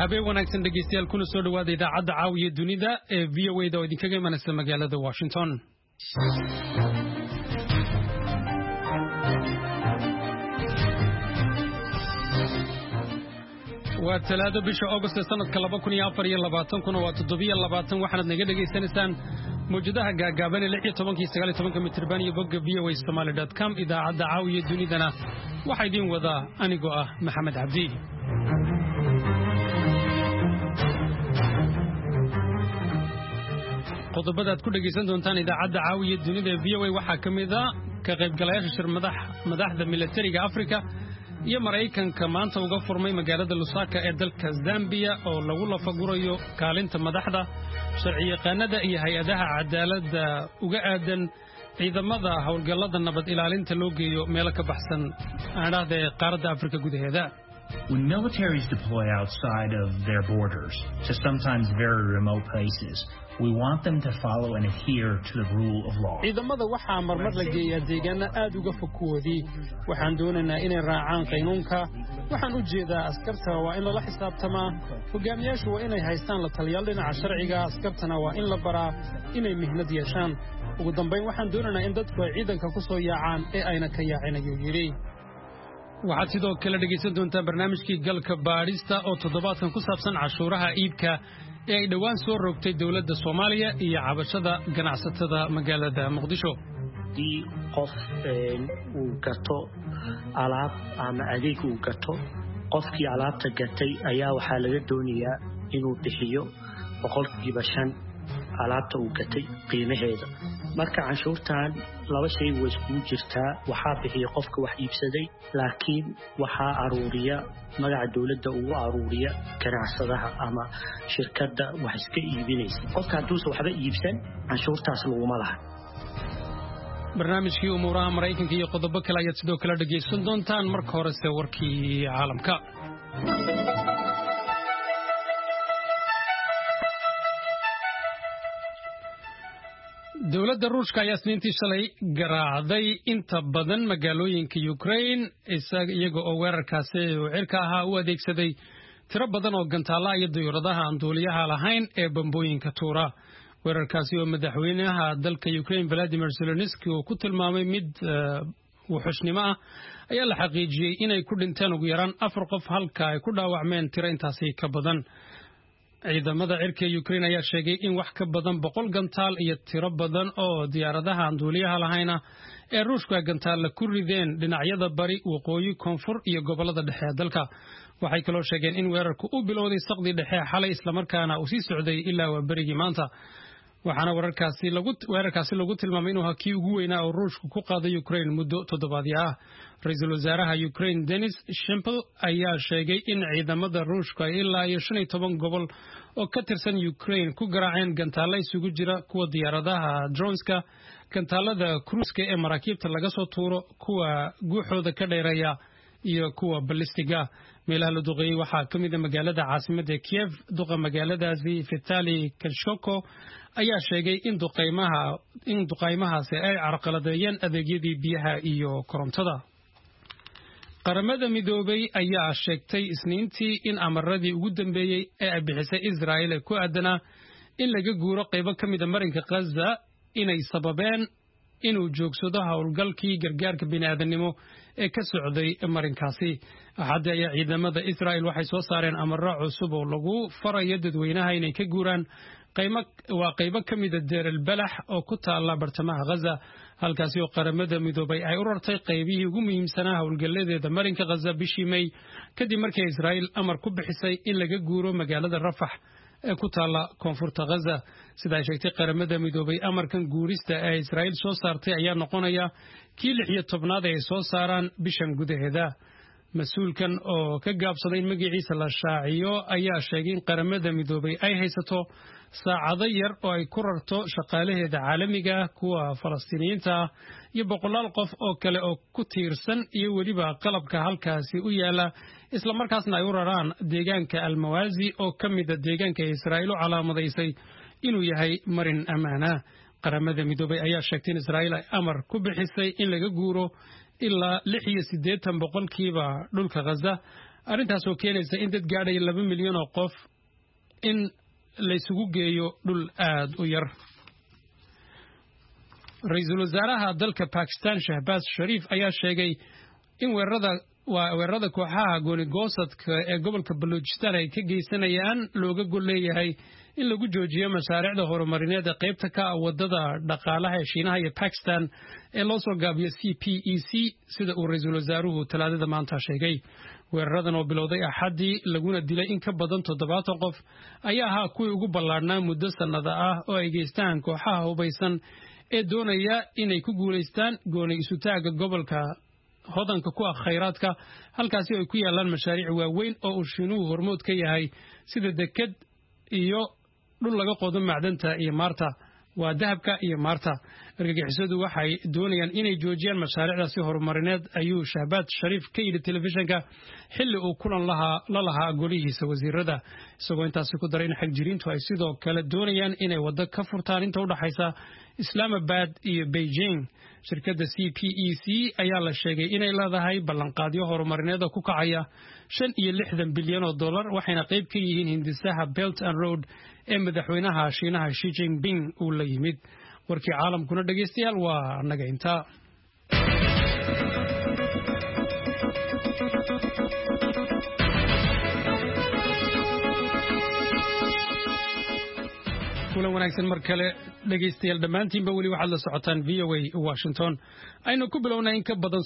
habeen wanaagsan dhageystayaal kuna soo dhawaada idaacadda caawiya dunida ee VOA da oo idinkaga imanaysa magaalada Washington. waa talaado bisha August sanadka 2024 kuna waa 7 waxaad naga dhageysanaysaan mowjadaha gaagaaban 16-19 mitir baan iyo bogga voasomali.com idaacadda caawiya dunidana waxa idin wada anigoo ah Maxamed Cabdi. qodobada aad ku dhageysan doontaan idaacadda caawiya dunida ee VOA waxaa kamid ah ka qaybgalayaasha shir madaxda militariga Afrika iyo Mareykanka maanta uga furmay magaalada Lusaka ee dalka Zambia oo lagu lafagurayo kaalinta madaxda sharciyaqaanada iyo hay'adaha cadaaladda uga aadan ciidamada hawlgallada nabad ilaalinta loo geeyo meel ka baxsan qaaradda Afrika gudaheeda. When militaries deploy outside of their borders to sometimes very remote places, we want them to follow and adhere to the rule of law. ciidamada waxa marmar la geeyaa deegaano aad uga fokoodii waxaan doonaynaa inay raacaan qaanuunka waxaan u jeedaa askarta waa in la xisaabtamaa hogaamiyaashu waa inay haystaan la taliyaal dhinaca sharciga askartana waa in la baraa inay mihnad yeeshaan ugu dambeyn waxaan doonaynaa in dadku ay ciidanka ku soo yaacaan ee ayna ka yaacin ayuu yiri. waxaad sidoo kale dhageysan doontaa barnaamijkii galka baadhista oo toddobaadkan ku saabsan cashuuraha iibka ee ay dhawaan soo rogtay dawladda Soomaaliya iyo cabashada ganacsatada magaalada Muqdisho. Dii qof uu gato alaab ama adeeg uu gato qofkii alaabta gatay ayaa waxaa laga doonayaa inuu bixiyo 5% alaabta uu gatay qiimaheeda. marka canshuurtan laba shay way isku jirtaa waxaa bixiya qofka wax iibsaday laakiin waxaa aruuriya magaca dawladda ugu aruuriya ganacsadaha ama shirkadda wax iska iibinaysa qofka hadduu waxba iibsan canshuurtaas laguma laha. barnaamijkii umuuraha Mareykanka iyo qodobo kale ayaad sidoo kale dhageysan doontaan marka horese warkii caalamka. dawladda Ruushka ayaa Isniintii shalay garaacday inta badan magaalooyinka Ukraine iyaga oo weerarkaasi cirka ahaa u adeegsaday tiro badan oo gantaala iyo diyaaradaha aan duuliyaha lahayn ee bambooyinka tuura. weerarkaasi oo madaxweynaha dalka Ukraine Volodymyr Zelensky uu ku tilmaamay mid wuxuushnimo ah ayaa la xaqiijiyay inay ku dhinteen ugu yaraan 4 qof halka ay ku dhaawacmeen tiro intaasi ka badan. ciidamada cirka Ukraine ayaa sheegay in wax ka badan 100 gantaal iyo tiro badan oo diyaaradaha aan duuliyaha lahayn ee Ruushka gantaal ku rideen dhinacyada bari waqooyi koonfur iyo gobolada dhexe ee dalka. waxay kaloo sheegeen in weerarku uu bilowday saqdi dhexe xalay isla markaana uu sii socday ilaa berigii maanta. waxaana weerarkaasi lagu tilmaamay inuu hakii ugu weynaa oo Ruushku ku qaaday Ukraine muddo toddobaadyo ah. Ra'iisul Wasaaraha Ukraine Denis Shmyhal ayaa sheegay in ciidamada Ruushka ilaa 15 gobol oo ka tirsan Ukraine ku garaaceen gantaalo isugu jira kuwa diyaaradaha droneska, gantaalada cruise ee maraakiibta laga soo tuuro, kuwa guuxooda ka dheereeya iyo kuwa ballistiga. meelaha la duqeeyay waxaa ka mid ah magaalada caasimadda Kiev. duqa magaaladaasi Vitali Klitschko ayaa sheegay in duqaymahaasi ay carqaladeeyeen adeegyadii biyaha iyo korontada. qaramada midoobay ayaa sheegtay Isniintii in amaradii ugu dambeeyay ee ay bixisay Israel ku aadanaa in laga guuro qaybo ka mid ah marinka Gaza inay sababeen inuu joogsado hawlgalkii gargaarka bini'aadanimo ee ka socday marinkaasi. Axad ayaa ciidamada Israel waxay soo saareen amaro cusub oo lagu farayo dadweynaha inay ka guuraan qaybo ka mid ah Deir el-Balax oo ku taala bartamaha Gaza, halkaasi oo qaramada midoobay ay u rartay qaybihii ugu muhiimsanaa hawlgaladeeda marinka Gaza bishii May kadib markii Israel amar ku bixisay in laga guuro magaalada Rafah ee ku taala koonfurta Gaza. sida ay sheegtay qaramada midoobay amarkan guurista ee Israel soo saartay ayaa noqonaya kii 16aad ay soo saaraan bishan gudaheeda. mas'uulkan oo ka gaabsaday in magaciisa la shaaciyo ayaa sheegay in qaramada midoobay ay haysato saacado yar oo ay ku rarto shaqaalaheeda caalamiga ah kuwa Falastiiniyiinta iyo 100 qof oo kale oo ku tiirsan iyo waliba qalabka halkaasi u yaala isla markaasna ay u raraan deegaanka Al-Mawazi oo ka mid ah deegaanka Israel oo calaamadaysay inuu yahay marin amaana. qaramada midoobay ayaa sheegtay in Israel ay amar ku bixisay in laga guuro ilaa 86% dhulka Gaza arrintaas oo keenaysa in dad gaadhaya 2 milyan oo qof in la isugu geeyo dhul aad u yar. Ra'iisul wasaaraha dalka Pakistan Shahbaz Sharif ayaa sheegay in weerarada kooxaha gooni-goosadka ee gobolka Balochistan ay ka geysanayaan looga gol leeyahay in lagu joojiyo mashaariicda horumarineed ee qaybta ka ah wadada dhaqaalaha ee Shiinaha iyo Pakistan ee loo soo gaabiyo CPEC sida uu ra'iisul wasaaruhu Talaadada maanta sheegay. weeraradan oo bilowday Axadii laguna dilay in ka badan 70 qof ayaa ahaa kuwii ugu ballaarnaa muddo sanada ah oo ay geystaan kooxaha hubaysan ee doonaya inay ku guuleystaan gooni isu taaga gobolka hodanka ku ah khayraadka halkaasi ay ku yaalaan mashaariic waaweyn oo uu Shiinuhu hormood ka yahay sida deked iyo dhul laga qodo macdanta iyo maarta waa dahabka iyo maarta. argagixisadu waxay doonayaan inay joojiyaan mashaariicdaasi horumarineed ayuu Shahbaz Sharif ka yidhi telefishinka xilli uu kulan la lahaa golihiisa wasiirada isagoo intaasi ku daray in xagjiriintu ay sidoo kale doonayaan inay waddo ka furtaan inta u dhaxaysa Islamabad iyo Beijing. shirkadda CPEC ayaa la sheegay inay leedahay ballanqaadyo horumarineed ku kacaya $65 bilyan waxayna qayb ka yihiin hindisaha Belt and Road ee madaxweynaha Shiinaha Xi Jinping uu la yimid. warkii caalamkuna dhageystayaal waa anaga inta. kulan wanaagsan mar kale dhageystayaal dhammaantiinba weli waxaad la socotaan VOA Washington. aynu ku bilownay in ka badan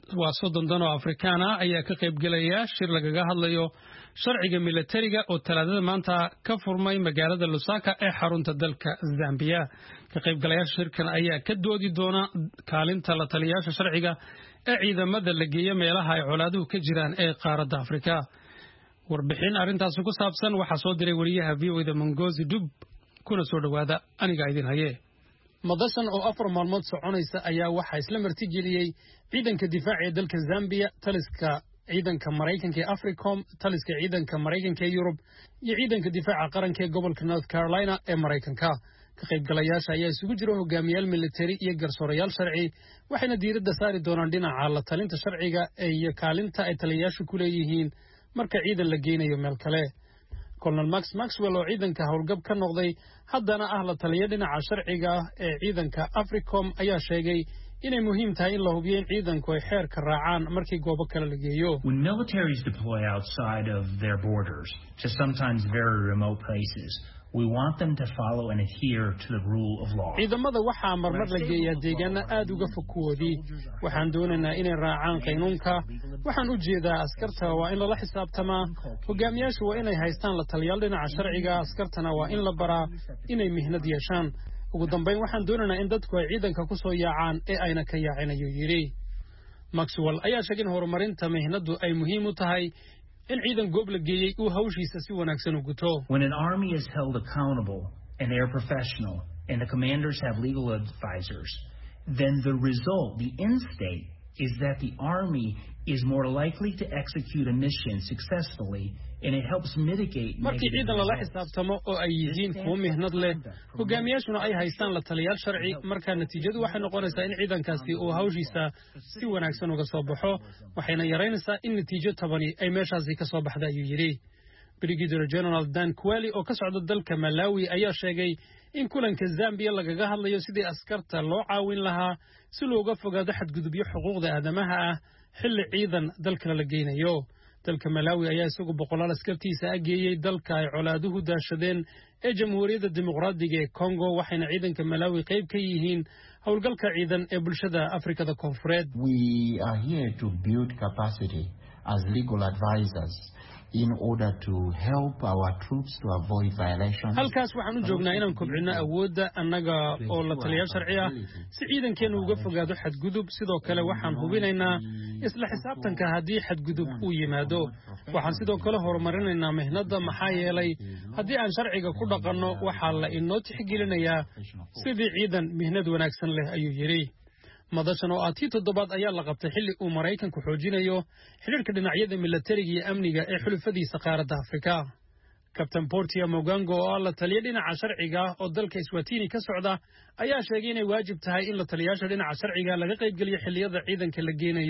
30 dan oo Afrikaan ah ayaa ka qayb galaya shir lagaga hadlayo sharciga militariga oo Talaadada maanta ka furmay magaalada Lusaka ee xarunta dalka Zambia. ka qaybgalayaasha shirkan ayaa ka doodi doona kaalinta la taliyaasha sharciga ee ciidamada la geeyo meelaha ay colaaduhu ka jiraan ee qaaradda Afrika. warbixin arrintaas ku saabsan waxa soo diray wariyaha VOA Mongozi Dub kuna soo dhawaada aniga idin haye. madashan oo 4 maalmood soconaysa ayaa waxa isla martigeliyay ciidanka difaaca ee dalka Zambia, taliska ciidanka Mareykanka ee Africom, taliska ciidanka Mareykanka ee Europe iyo ciidanka difaaca qaranka ee gobolka North Carolina ee Mareykanka. ka qaybgalayaasha ayaa isugu jira hogaamiyaal military iyo garsoorayaal sharci waxayna diiradda saari doonaan dhinaca la talinta sharciga iyo kaalinta ay taliyayaashu ku leeyihiin marka ciidan la geynayo meel kale. Colonel Max Maxwell oo ciidanka howlgab ka noqday haddana ah la taliya dhinaca sharciga ee ciidanka Africom ayaa sheegay inay muhiim tahay in la hubiyo in ciidanku ay xeerka raacaan markii goobo kale la geeyo. When militaries deploy outside of their borders to sometimes very remote places, we want them to follow and adhere to the rule of law. ciidamada waxaa marmar la geeyaa deegaano aad uga fog kuwoodii waxaan doonaynaa inay raacaan qaynuunka. waxaan u jeedaa askarta waa in lala xisaabtamaa, hogaamiyaashu waa inay haystaan la taliyaal dhinaca sharciga, askartana waa in la baraa inay mihnad yeeshaan. ugu dambeyn waxaan doonaynaa in dadku ay ciidanka ku soo yaacaan ee ayna ka yaacin ayuu yidhi. Maxwell ayaa sheegay in horumarinta mihnadu ay muhiim u tahay in ciidan goob la geeyey uu hawshiisa si wanaagsan u guto. When an army is held accountable and they are professional and the commanders have legal advisors, then the result, the end state, is that the army is more likely to execute a mission successfully and it helps mitigate markii ciidan lala xisaabtamo oo ay yihiin kuwo mihnad leh, hogaamiyaashuna ay haystaan la taliyaal sharci, markaa natiijadu waxay noqonaysaa in ciidankaasi uu hawshiisa si wanaagsan uga soo baxo, waxayna yaraynaysaa in natiijo tabani ay meeshaasi ka soo baxda ayuu yidhi. Brigadier General Dan Kweli oo ka socda dalka Malawi ayaa sheegay in kulanka Zambia lagaga hadlayo sidii askarta loo caawin lahaa si looga fogaado xadgudubyo xuquuqda aadamaha ah xilli ciidan dalka la geynayo. dalka Malawi ayaa isagu boqolaal askartiisa ageeyay dalka ay colaaduhu daashadeen ee Jamhuuriyadda Dimuqraadiga ee Congo, waxayna ciidanka Malawi qayb ka yihiin howlgalka ciidan ee bulshada Afrikada Koonfureed. We are here to build capacity as legal advisors in order to help our troops to avoid violations. halkaas waxaan u joognaa inaan kobcino awoodda annaga oo la taliya sharci ah si ciidankeenu uga fogaado xadgudub. sidoo kale waxaan hubinaynaa isla xisaabtanka haddii xadgudub uu yimaado. waxaan sidoo kale horumarinaynaa mihnada maxaa yeelay haddii aan sharciga ku dhaqanno waxaa la inoo tixgelinayaa sidii ciidan mihnad wanaagsan leh ayuu yidhi. madashan oo tii toddobaad ayaa la qabtay xilli uu Mareykanku xoojinayo xiriirka dhinacyada militariga iyo amniga ee xulufadiisa qaaradda Afrika. Captain Portia Mogango oo la taliya dhinaca sharciga oo dalka Eswatini ka socda ayaa sheegay inay waajib tahay in la taliyaasha dhinaca sharciga laga qayb geliyo xilliyada ciidanka la geenayo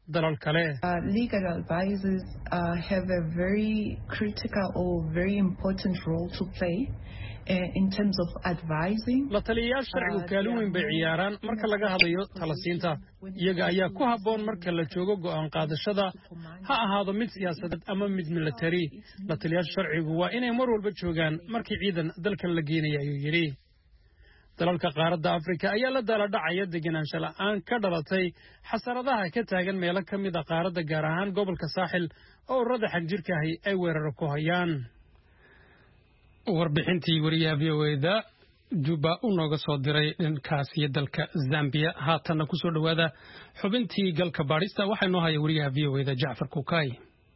dalal kale. Legal advisors have a very critical or very important role to play in terms of advising. La taliyayaasha sharcigu kaalin weyn bay ciyaaraan marka laga hadlayo talasiinta. Iyaga ayaa ku habboon marka la joogo go'aan qaadashada ha ahaado mid siyaasadeed ama mid military. La taliyayaasha sharcigu waa inay mar walba joogaan markii ciidan dalka la geenayo ayuu yiri. dalalka qaaradda Afrika ayaa la dala dhacaya deganaansho la'aan ka dhalatay xasaradaha ka taagan meelo ka mid ah qaaradda gaar ahaan gobolka saaxil oo ururada xagjirka ahi ay weerar ku hayaan. warbixintii wariyaha VOA-da Juba uu nooga soo diray dhankaas iyo dalka Zambia. haatana ku soo dhawaada xubintii galka baadhista waxaa noo haya wariyaha VOA-da Jacfar Kukay.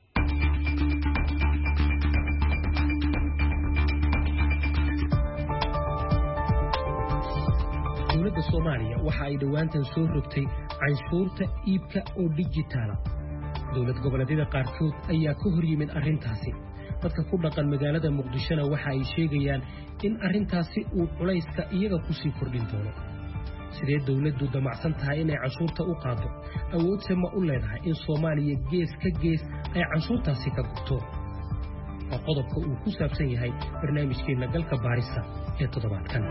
dowladda Soomaaliya waxa ay dhawaantan soo rogtay canshuurta iibka oo dijitaala. dowlad goboleedyada qaarkood ayaa ka hor yimid arrintaasi. dadka ku dhaqan magaalada Muqdishona waxa ay sheegayaan in arrintaasi uu culayska iyaga ku sii kordhin doono. sidee dowladdu damacsan tahay inay canshuurta u qaado? awoodse ma u leedahay in Soomaaliya gees ka gees ay canshuurtaasi ka gurto? waa qodobka uu ku saabsan yahay barnaamijkeena galka baarista ee toddobaadkan.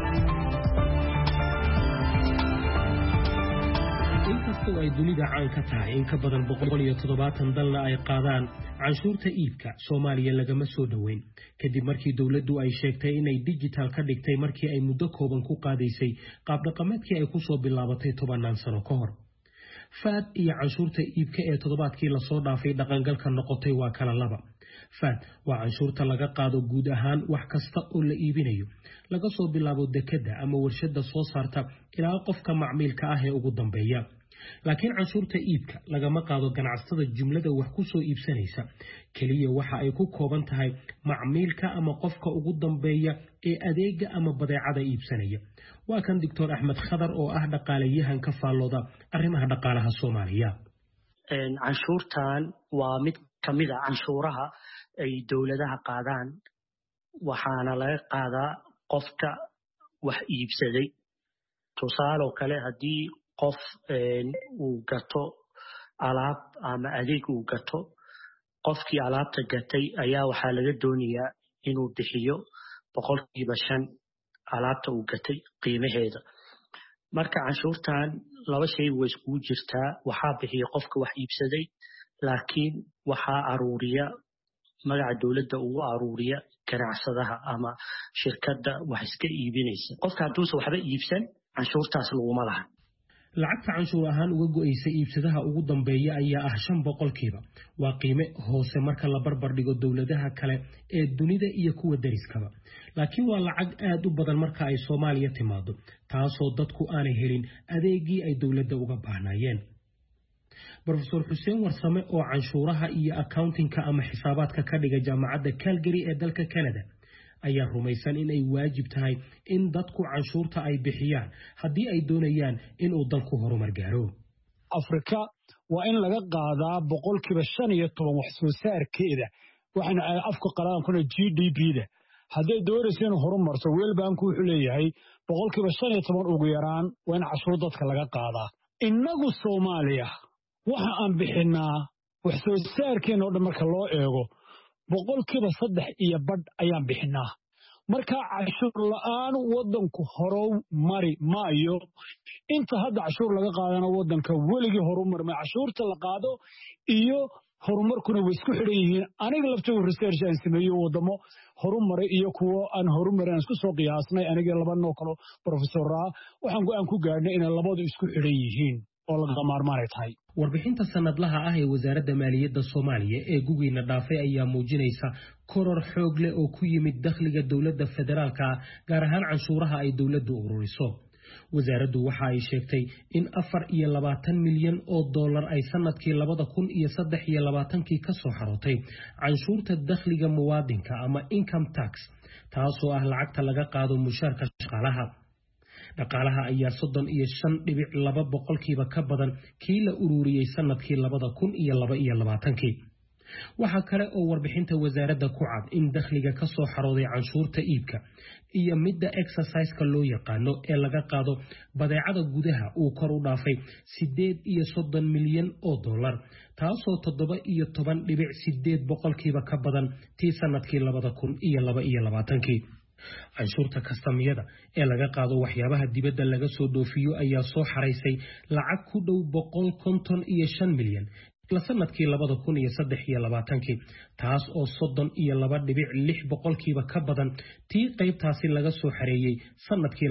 inkastoo ay dunida caan ka tahay in ka badan 170 dalna ay qaadaan canshuurta iibka, Soomaaliya lagama soo dhaweyn kadib markii dowladdu ay sheegtay inay digital ka dhigtay markii ay muddo kooban ku qaadaysay qaab dhaqameedkii ay ku soo bilaabatay 10 sano ka hor. faad iyo canshuurta iibka ee toddobaadkii la soo dhaafay dhaqangalka noqotay waa kala laba. faad waa canshuurta laga qaado guud ahaan wax kasta oo la iibinayo, laga soo bilaabo dekada ama warshada soo saarta ilaa qofka macmiilka ah ee ugu dambeeya. laakiin canshuurta iibka lagama qaado ganacsatada jumlada wax ku soo iibsanaysa, kaliya waxa ay ku kooban tahay macmiilka ama qofka ugu dambeeya ee adeega ama badeecada iibsanaya. waa kan Dr. Axmed Khadar oo ah dhaqaalayahan ka faallooda arrimaha dhaqaalaha Soomaaliya. canshuurtan waa mid kamid ah canshuuraha ay dowladaha qaadaan, waxaana laga qaadaa qofka wax iibsaday. tusaale oo kale haddii qof uu gato alaab ama adeeg uu gato, qofkii alaabta gatay ayaa waxaa laga doonayaa inuu bixiyo 5% alaabta uu gatay qiimaheeda. marka canshuurtan laba shay way iskugu jirtaa. waxaa bixiya qofka wax iibsaday, laakiin waxaa aruuriya magaca dowladda ugu aruuriya ganacsadaha ama shirkadda wax iska iibinaysa. qofka hadduusan waxba iibsan canshuurtaas laguma laha. lacagta canshuur ahaan uga go'aysa iibsadaha ugu dambeeya ayaa ah 5%. waa qiime hoose marka la barbar dhigo dowladaha kale ee dunida iyo kuwa dariskaba. laakiin waa lacag aad u badan marka ay Soomaaliya timaado, taasoo dadku aanay helin adeegii ay dowladda uga baahnayeen. Professor Xuseen Warsame oo canshuuraha iyo accountingka ama xisaabaadka ka dhiga jaamacadda Calgary ee dalka Canada ayaa rumaysan in ay waajib tahay in dadku canshuurta ay bixiyaan haddii ay doonayaan in uu dalku horumar gaaro. Afrika waa in laga qaadaa 15% wax soo saarkeeda, waxaana afka qalaad kuna GDP-da. hadday doonayso in horumarto, World Bank wuxuu leeyahay 15% ugu yaraan waa in canshuur dadka laga qaadaa. innagu Soomaaliya waxa aan bixinaa wax soo saarkeena oo dhan marka loo eego 3% ayaan bixinaa. marka canshuur la'aan wadanku horow mari maayo. inta hadda canshuur laga qaadana wadanka weligii horumar ma. canshuurta la qaado iyo horumarkuna way isku xidhan yihiin. aniga laftooda research aan sameeyo wadamo horumar iyo kuwo aan horumarin isku soo qiyaasnay, aniga laba noo kale professor waxaan go'aan ku gaarnay in labadu isku xidhan yihiin oo laga maarmaan tahay. warbixinta sanadlaha ah ee wasaaradda maaliyadda Soomaaliya ee gugiina dhaafay ayaa muujinaysa koror xoog leh oo ku yimid dakhliga dowladda federaalka, gaar ahaan canshuuraha ay dowladdu ururiso. wasaaraddu waxa ay sheegtay in 24 milyan oo dollar ay sanadkii 2023 ka soo xarootay canshuurta dakhliga muwaadinka ama income tax, taasoo ah lacagta laga qaado mushaarka shaqaalaha. dhaqaalaha ayaa 35.2% ka badan kii la ururiyay sanadkii 2022. waxa kale oo warbixinta wasaaradda ku cad in dakhliga ka soo xarooday canshuurta iibka iyo midda exercise-ka loo yaqaano ee laga qaado badeecada gudaha uu kor u dhaafay 8 milyan oo dollar taasoo 17.8% ka badan tii sanadkii 2022 canshuurta kastamyada ee laga qaado waxyaabaha dibadda laga soo dhoofiyo ayaa soo xaraysay lacag ku dhow 155 milyan sanadkii 2023 taas oo 32.6% ka badan tii qaybtaasi laga soo xareeyay sanadkii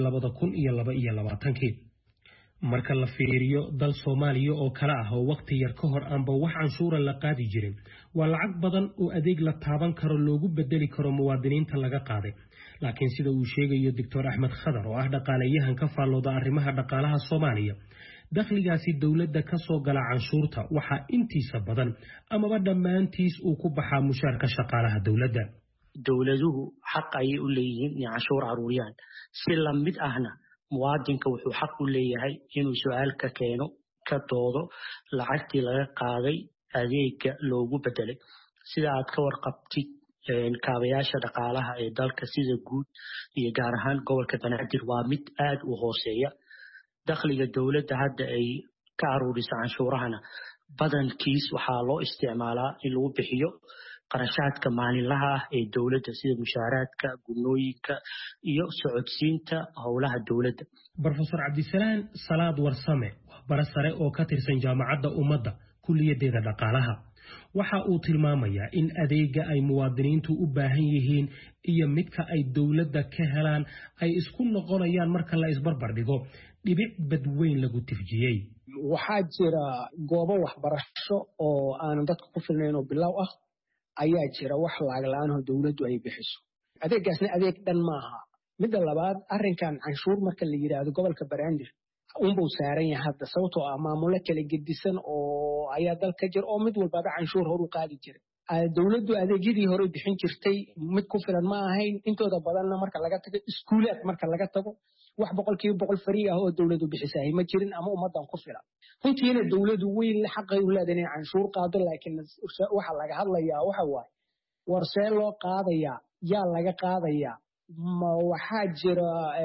2022 marka la fiiriyo dal Soomaaliya oo kala ah oo waqti yar ka hor aanba wax canshuura la qaadi jirin waa lacag badan oo adeeg la taaban karo loogu bedeli karo muwaadiniinta laga qaaday laakiin sida uu sheegayo Dr. Axmed Khadar oo ah dhaqaalayahan ka faallooda arrimaha dhaqaalaha Soomaaliya dakhligaasi dawladda ka soo gala canshuurta waxa intiisa badan amaba dhammaantiis uu ku baxaa mushaarka shaqaalaha dawladda dawladuhu xaq ay u leeyihiin in canshuur aruuriyaan si la mid ahna muwaadinka wuxuu xaq u leeyahay inuu su'aal ka keeno ka doodo lacagtii laga qaaday adeega loogu bedelay sida aad ka warqabtid kaabayaasha dhaqaalaha ee dalka sida guud iyo gaar ahaan gobolka Banaadir waa mid aad u hooseeya dakhliga dawladda hadda ay ka aruuriso canshuurahana badankiis waxaa loo isticmaalaa in lagu bixiyo qarashaadka maalinlaha ah ee dawladda sida mushaaraadka gudnooyinka iyo socodsiinta howlaha dawladda Professor Cabdisalaan Salaad Warsame waa barasare oo ka tirsan jaamacadda ummadda kulliyadeeda dhaqaalaha waxa uu tilmaamayaa in adeega ay muwaadiniintu u baahan yihiin iyo midka ay dawladda ka helaan ay isku noqonayaan marka la isbarbar dhigo dhibic badweyn lagu tifjiyay waxaa jira goobo waxbarasho oo aan dadka ku filnayn oo bilow ah ayaa jira wax lacag la'aan oo dawladdu ay bixiso adeegaasna adeeg dhan maaha midda labaad arrinkan canshuur marka la yiraahdo gobolka Banaadir unbuu saaran yahay hadda sababtoo ah maamulo kala gedisan oo ayaa dalka jir oo mid walba canshuur hor u qaadi jiray dawladdu adeegyadii hore bixin jirtay mid ku filan ma ahayn intooda badanna marka laga tago iskuulaad marka laga tago wax 100% fariiq ah oo dawladdu bixisay ma jirin ama ummadan ku filan runtiina dawladdu weyn la xaqay u leedahay inay canshuur qaado laakiin waxa laga hadlayaa waxa waay warsee loo qaadaya yaa laga qaadaya ma waxaa jira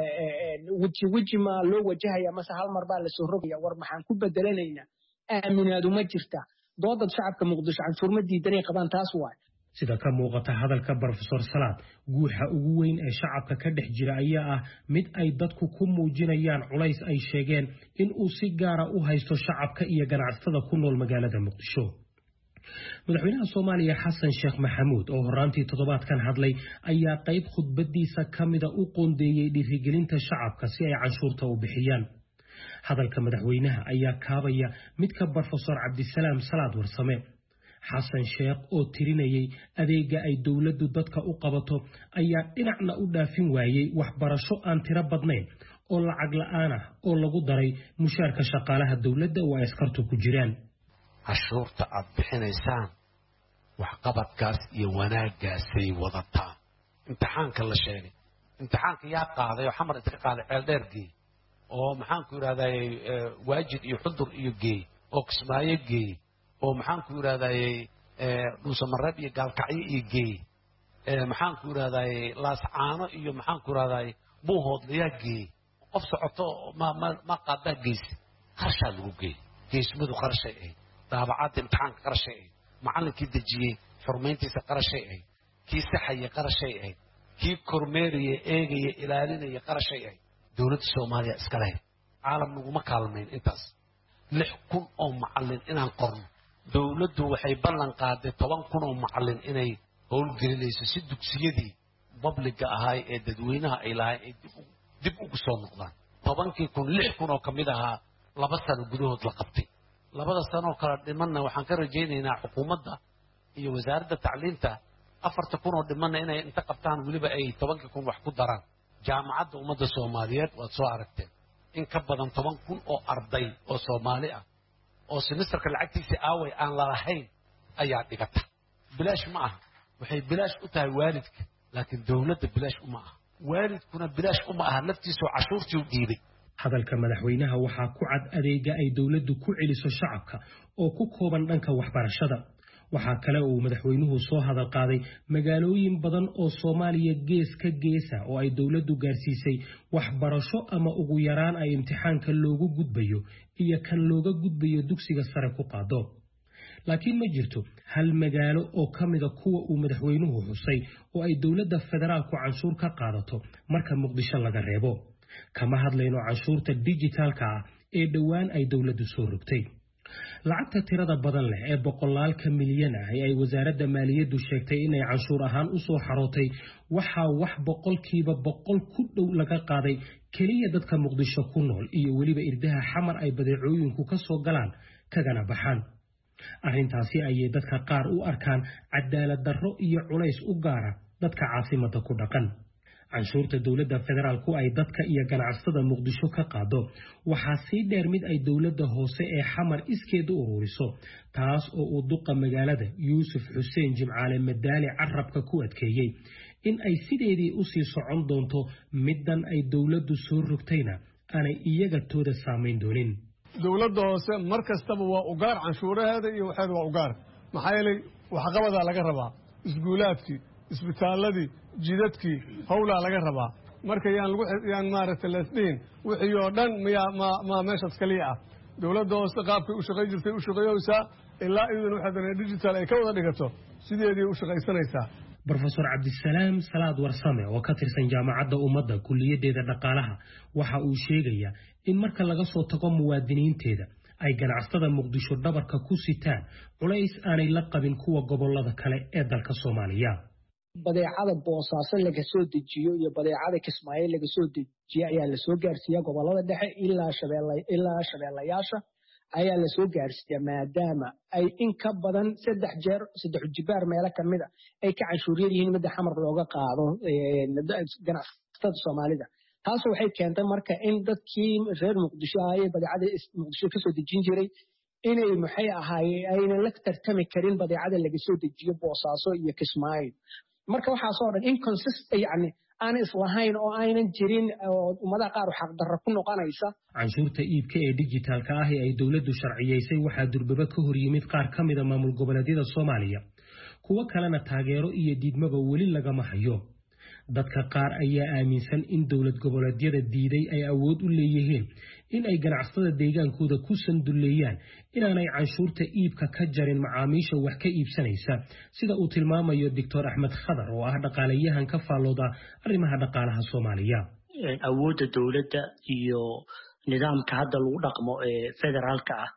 wiji ma loo wajahaya mase hal mar baa la soo rogaya war maxaan ku bedelanaynaa aaminaadu ma jirta doodad shacabka Muqdisho canshuur ma diidanay qabaan taas waay sida ka muuqata hadalka Professor Salaad guuxa ugu weyn ee shacabka ka dhex jira ayaa ah mid ay dadku ku muujinayaan culays ay sheegeen in uu si gaar ah u haysto shacabka iyo ganacsatada ku nool magaalada Muqdisho madaxweynaha Soomaaliya Xasan Sheekh Maxamuud oo horaantii toddobaadkan hadlay ayaa qayb khudbadiisa kamida u qoondeeyay dhiirigelinta shacabka si ay canshuurta u bixiyaan hadalka madaxweynaha ayaa kaabaya midka Professor Cabdisalaan Salaad Warsame Xasan Sheekh oo tirinayay adeega ay dawladdu dadka u qabato ayaa dhinacna u dhaafin waayay waxbarasho aan tiro badnayn oo lacag la'aan ah oo lagu daray mushaarka shaqaalaha dawladda oo askartu ku jiraan cashuurta aad bixinaysaan wax qabadkaas iyo wanaagaasay wadataa imtixaanka la sheegay imtixaanka yaa qaaday oo xamar iska qaaday ceel dheergii oo maxaan ku yiraahday waajid iyo xudur iyo geey oo kismaayo geey oo maxaan ku yiraahday dhuusamareeb iyo gaalkacyo iyo geey maxaan ku yiraahday laascaano iyo maxaan ku yiraahday buuhood layaa geey qof socoto ma qaada gees qarsha lagu geey geesmadu qarshay ah daabacaad imtixaanka qarshay ah macallinkii dejiyay xurmeyntiisa qarshay ah kii saxaya qarshay ah kii kormeeriye eegaya ilaalinaya qarshay ah dawladda Soomaaliya iska leh caalam naguma kaalmeyn intaas 6,000 oo macallin inaan qorno dawladdu waxay ballan qaaday 10,000 oo macallin inay howlgelinayso si dugsiyadii publica ahaa ee dadweynaha ay lahayn dib ugu soo noqdaan 10,000 6,000 oo kamid ahaa 2 sano gudahood la qabtay 2 sano kala dhimanna waxaan ka rajaynaynaa xukuumadda iyo wasaaradda tacliinta 4,000 oo dhimanna inay inta qabtaan waliba ay 10,000 wax ku daraan jaamacadda ummadda Soomaaliyeed waad soo aragteen in ka badan 10,000 oo arday oo Soomaali ah oo semesterka lacagtiisa aaway aan la lahayn ayaa dhigata bilaash ma aha waxay bilaash u tahay waalidka laakiin dawladda bilaash uma aha waalidkuna bilaash uma aha laftiisu cashuurtii u dhiibay hadalka madaxweynaha waxaa ku cad adeega ay dawladdu ku celiso shacabka oo ku kooban dhanka waxbarashada waxaa kale oo madaxweynuhu soo hadal qaaday magaalooyin badan oo Soomaaliya gees ka geesa oo ay dawladdu gaarsiisay waxbarasho ama ugu yaraan ay imtixaanka loogu gudbayo iyo kan looga gudbayo dugsiga sare ku qaado laakiin ma jirto hal magaalo oo kamida kuwa uu madaxweynuhu xusay oo ay dawladda federaalku canshuur ka qaadato marka Muqdisho laga reebo kama hadlayno canshuurta digitalka ah ee dhawaan ay dawladdu soo rogtay lacagta tirada badan leh ee boqolaalka milyan ah ay wasaaradda maaliyaddu sheegtay inay canshuur ahaan u soo xarootay waxa wax boqolkiiba 100 ku dhow laga qaaday kaliya dadka Muqdisho ku nool iyo waliba irdaha xamar ay badeecooyinku ka soo galaan kagana baxaan arrintaasi ayay dadka qaar u arkaan cadaalad darro iyo culays u gaara dadka caasimada ku dhaqan canshuurta dawladda federaalku ay dadka iyo ganacsatada Muqdisho ka qaado waxa si dheer mid ay dawladda hoose ee xamar iskeed u ururiso taas oo uu duqa magaalada Yuusuf Xuseen Jimcaale Madaali carabka ku adkeeyay in ay sideedii u sii socon doonto middan ay dawladdu soo rogtayna aanay iyaga tooda saameyn doonin dawladda hoose mar kastaba waa u gaar canshuuraheeda iyo waxeeda waa u gaar maxaa yeelay waxqabada laga rabaa iskuulaadkii isbitaaladii jidadkii howlaa laga rabaa marka yaan maaragtay leesdhihin wixii oo dhan ma meeshaas kaliya ah dawladda hoose qaabkay u shaqayn jirtay u shaqeeyeysaa ilaa idan waxaadana digital ay ka wada dhigato sideedii u shaqaysanaysaa Professor Cabdisalaam Salaad Warsame oo ka tirsan jaamacadda ummadda kulliyadeeda dhaqaalaha waxa uu sheegayaa in marka laga soo tago muwaadiniinteeda ay ganacsatada Muqdisho dhabarka ku sitaan culays aanay la qabin kuwa gobolada kale ee dalka Soomaaliya badeecada Boosaaso laga soo dejiyo iyo badeecada Kismaayo laga soo dejiyo ayaa la soo gaarsiiyaa gobolada dhexe ilaa shabeellayaasha ayaa la soo gaarsiiyaa maadaama ay in ka badan 3 jibaar meelo kamid ah ay ka canshuur yihiin mid xamar looga qaado ganacsatada Soomaalida taas waxay keentay marka in dadkii reer Muqdisho ay badeecada Muqdisho ka soo dejin jiray inay maxay ahaayeen ayna la tartami karin badeecada laga soo dejiyo Boosaaso iyo Kismaayo marka waxa soo dhan inconsistent yani aan islahayn oo aynan jirin ummadaha qaar xaq darro ku noqonaysa canshuurta iibka ee digitalka ah ee ay dawladdu sharciyeysay waxa durbaba ka hor yimid qaar kamid ah maamul goboleedyada Soomaaliya kuwa kalena taageero iyo diidmaba wali lagama hayo dadka qaar ayaa aaminsan in dawlad goboleedyada diiday ay awood u leeyihiin in ay ganacsatada deegaankooda ku sanduleeyaan inaanay canshuurta iibka ka jarin macaamiisha wax ka iibsanaysa sida uu tilmaamayo Dr. Axmed Khadar oo ah dhaqaalayahan ka faalooda arrimaha dhaqaalaha Soomaaliya awoodda dawladda iyo nidaamka hadda lagu dhaqmo ee federaalka ah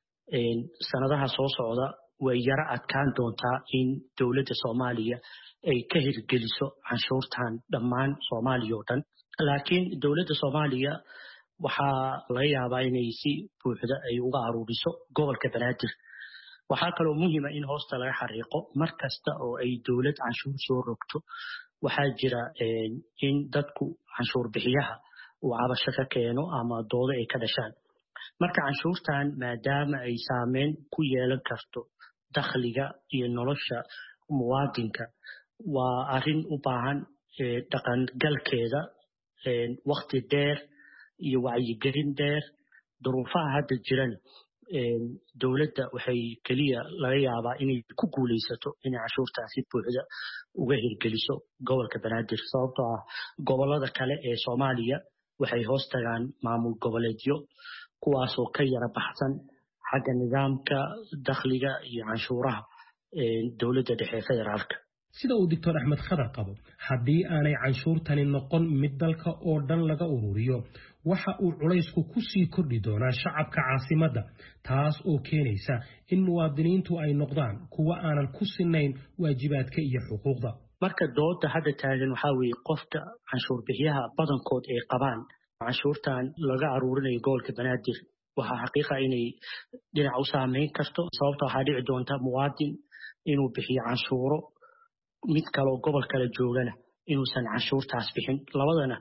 sanadaha soo socda way yara adkaan doontaa in dawladda Soomaaliya ay ka hirgeliso canshuurtan dhammaan Soomaaliya oo dhan laakiin dawladda Soomaaliya waxaa laga yaabaa inay si buuxda ay uga aruuriso gobolka Banaadir waxaa kaloo muhiim ah in hoosta laga xariiqo mar kasta oo ay dawlad canshuur soo rogto waxaa jira in dadku canshuur bixiyaha uu cabasho ka keeno ama doodo ay ka dhashaan marka canshuurtan maadaama ay saameyn ku yeelan karto dakhliga iyo nolosha muwaadinka waa arrin u baahan dhaqan galkeeda waqti dheer iyo wacyigelin dheer duruufaha hadda jirana dawladda waxay kaliya laga yaabaa inay ku guulaysato inay canshuurtaasi buuxda uga hirgeliso gobolka Banaadir sababtoo ah gobolada kale ee Soomaaliya waxay hoos tagaan maamul goboleedyo kuwaasoo ka yara baxsan xagga nidaamka dakhliga iyo canshuuraha dawladda dhexe federaalka sida uu Dr. Axmed Khadar qabo haddii aanay canshuurtani noqon mid dalka oo dhan laga ururiyo waxa uu culaysku ku sii kordhi doonaa shacabka caasimadda taas oo keenaysa in muwaadiniintu ay noqdaan kuwa aanan ku sinayn waajibaadka iyo xuquuqda marka dooda hadda taagan waxa weeye qofka canshuur bixiyaha badankood ay qabaan canshuurtan laga aruurinayo gobolka Banaadir waxa xaqiiqa inay dhinac u saameyn karto sababtoo waxaa dhici doonta muwaadin inuu bixiyo canshuuro mid kale oo gobol kale joogana inuusan canshuurtaas bixin labadana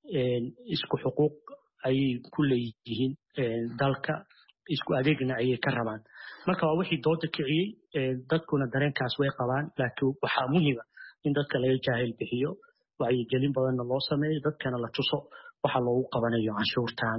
isku xuquuq ayay ku leeyihiin dalka isku adeegna ayay ka rabaan marka waa wixii dooda kiciyey dadkuna dareenkaas way qabaan laakiin waxaa muhiima in dadka laga jaahil bixiyo wacyigelin badanna loo sameeyo dadkana la tuso waxa loogu qabanayo canshuurtan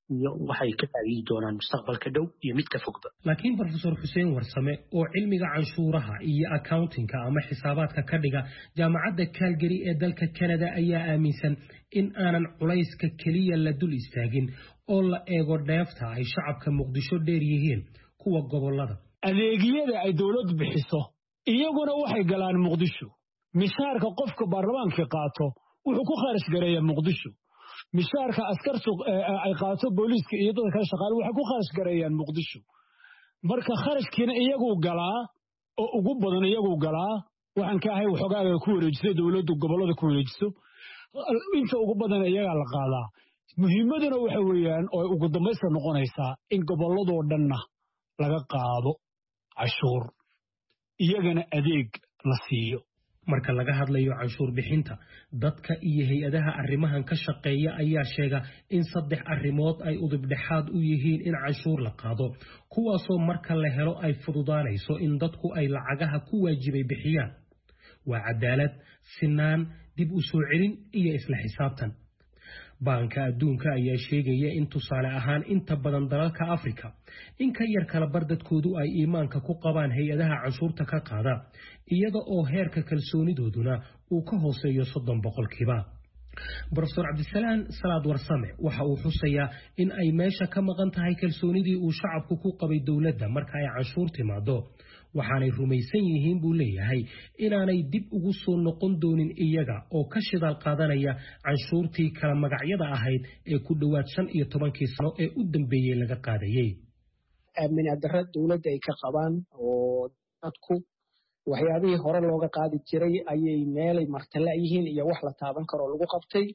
iyo waxay ka faa'iidi doonaan mustaqbalka dhow iyo midka fogba. laakiin Professor Xuseen Warsame oo cilmiga canshuuraha iyo accountingka ama xisaabaadka ka dhiga jaamacadda Calgary ee dalka Canada ayaa aaminsan in aanan culayska kaliya la dul istaagin oo la eego dheefta ay shacabka Muqdisho dheer yihiin kuwa gobolada. adeegyada ay dawladdu bixiso iyaguna waxay galaan Muqdisho. mishaarka qofka baarlamaanka qaato wuxuu ku kharash gareeyaa Muqdisho. mishaarka askartu ay qaato booliiska iyo dadka kale shaqaale waxay ku kharash gareeyaan Muqdisho. marka kharashkiina iyagu galaa oo ugu badan iyagu galaa waxaan ka ahay waxoogaa ku wareejisay dawladdu gobolada ku wareejiso inta ugu badan iyaga la qaadaa. muhiimaduna waxa weeyaan oo ugu dambaysta noqonaysaa in goboladoo dhanna laga qaado cashuur iyagana adeeg la siiyo. marka laga hadlayo canshuur bixinta dadka iyo hay'adaha arrimahan ka shaqeeya ayaa sheega in 3 arrimood ay udub dhexaad u yihiin in canshuur la qaado kuwaasoo marka la helo ay fududaanayso in dadku ay lacagaha ku waajibay bixiyaan. waa cadaalad, sinaan, dib u soo celin iyo isla xisaabtan. Banka adduunka ayaa sheegaya in tusaale ahaan inta badan dalalka Afrika in ka yar kala bardadkoodu ay iimaanka ku qabaan hay'adaha canshuurta ka qaada iyada oo heerka kalsoonidooduna uu ka hooseeyo 30%. Professor Cabdisalaam Salaad Warsame waxa uu xusayaa in ay meesha ka maqan tahay kalsoonidii uu shacabku ku qabay dawladda marka ay canshuur timaado. waxaanay rumaysan yihiin buu leeyahay inaanay dib ugu soo noqon doonin iyaga oo ka shidaal qaadanaya canshuurtii kala magacyada ahayd ee ku dhawaad 15 sano ee u dambeeyay laga qaadayay. aaminaadara dawladda ay ka qabaan oo dadku waxyaabihii hore looga qaadi jiray ayay meelay martala yihiin iyo wax la taaban karo lagu qabtay.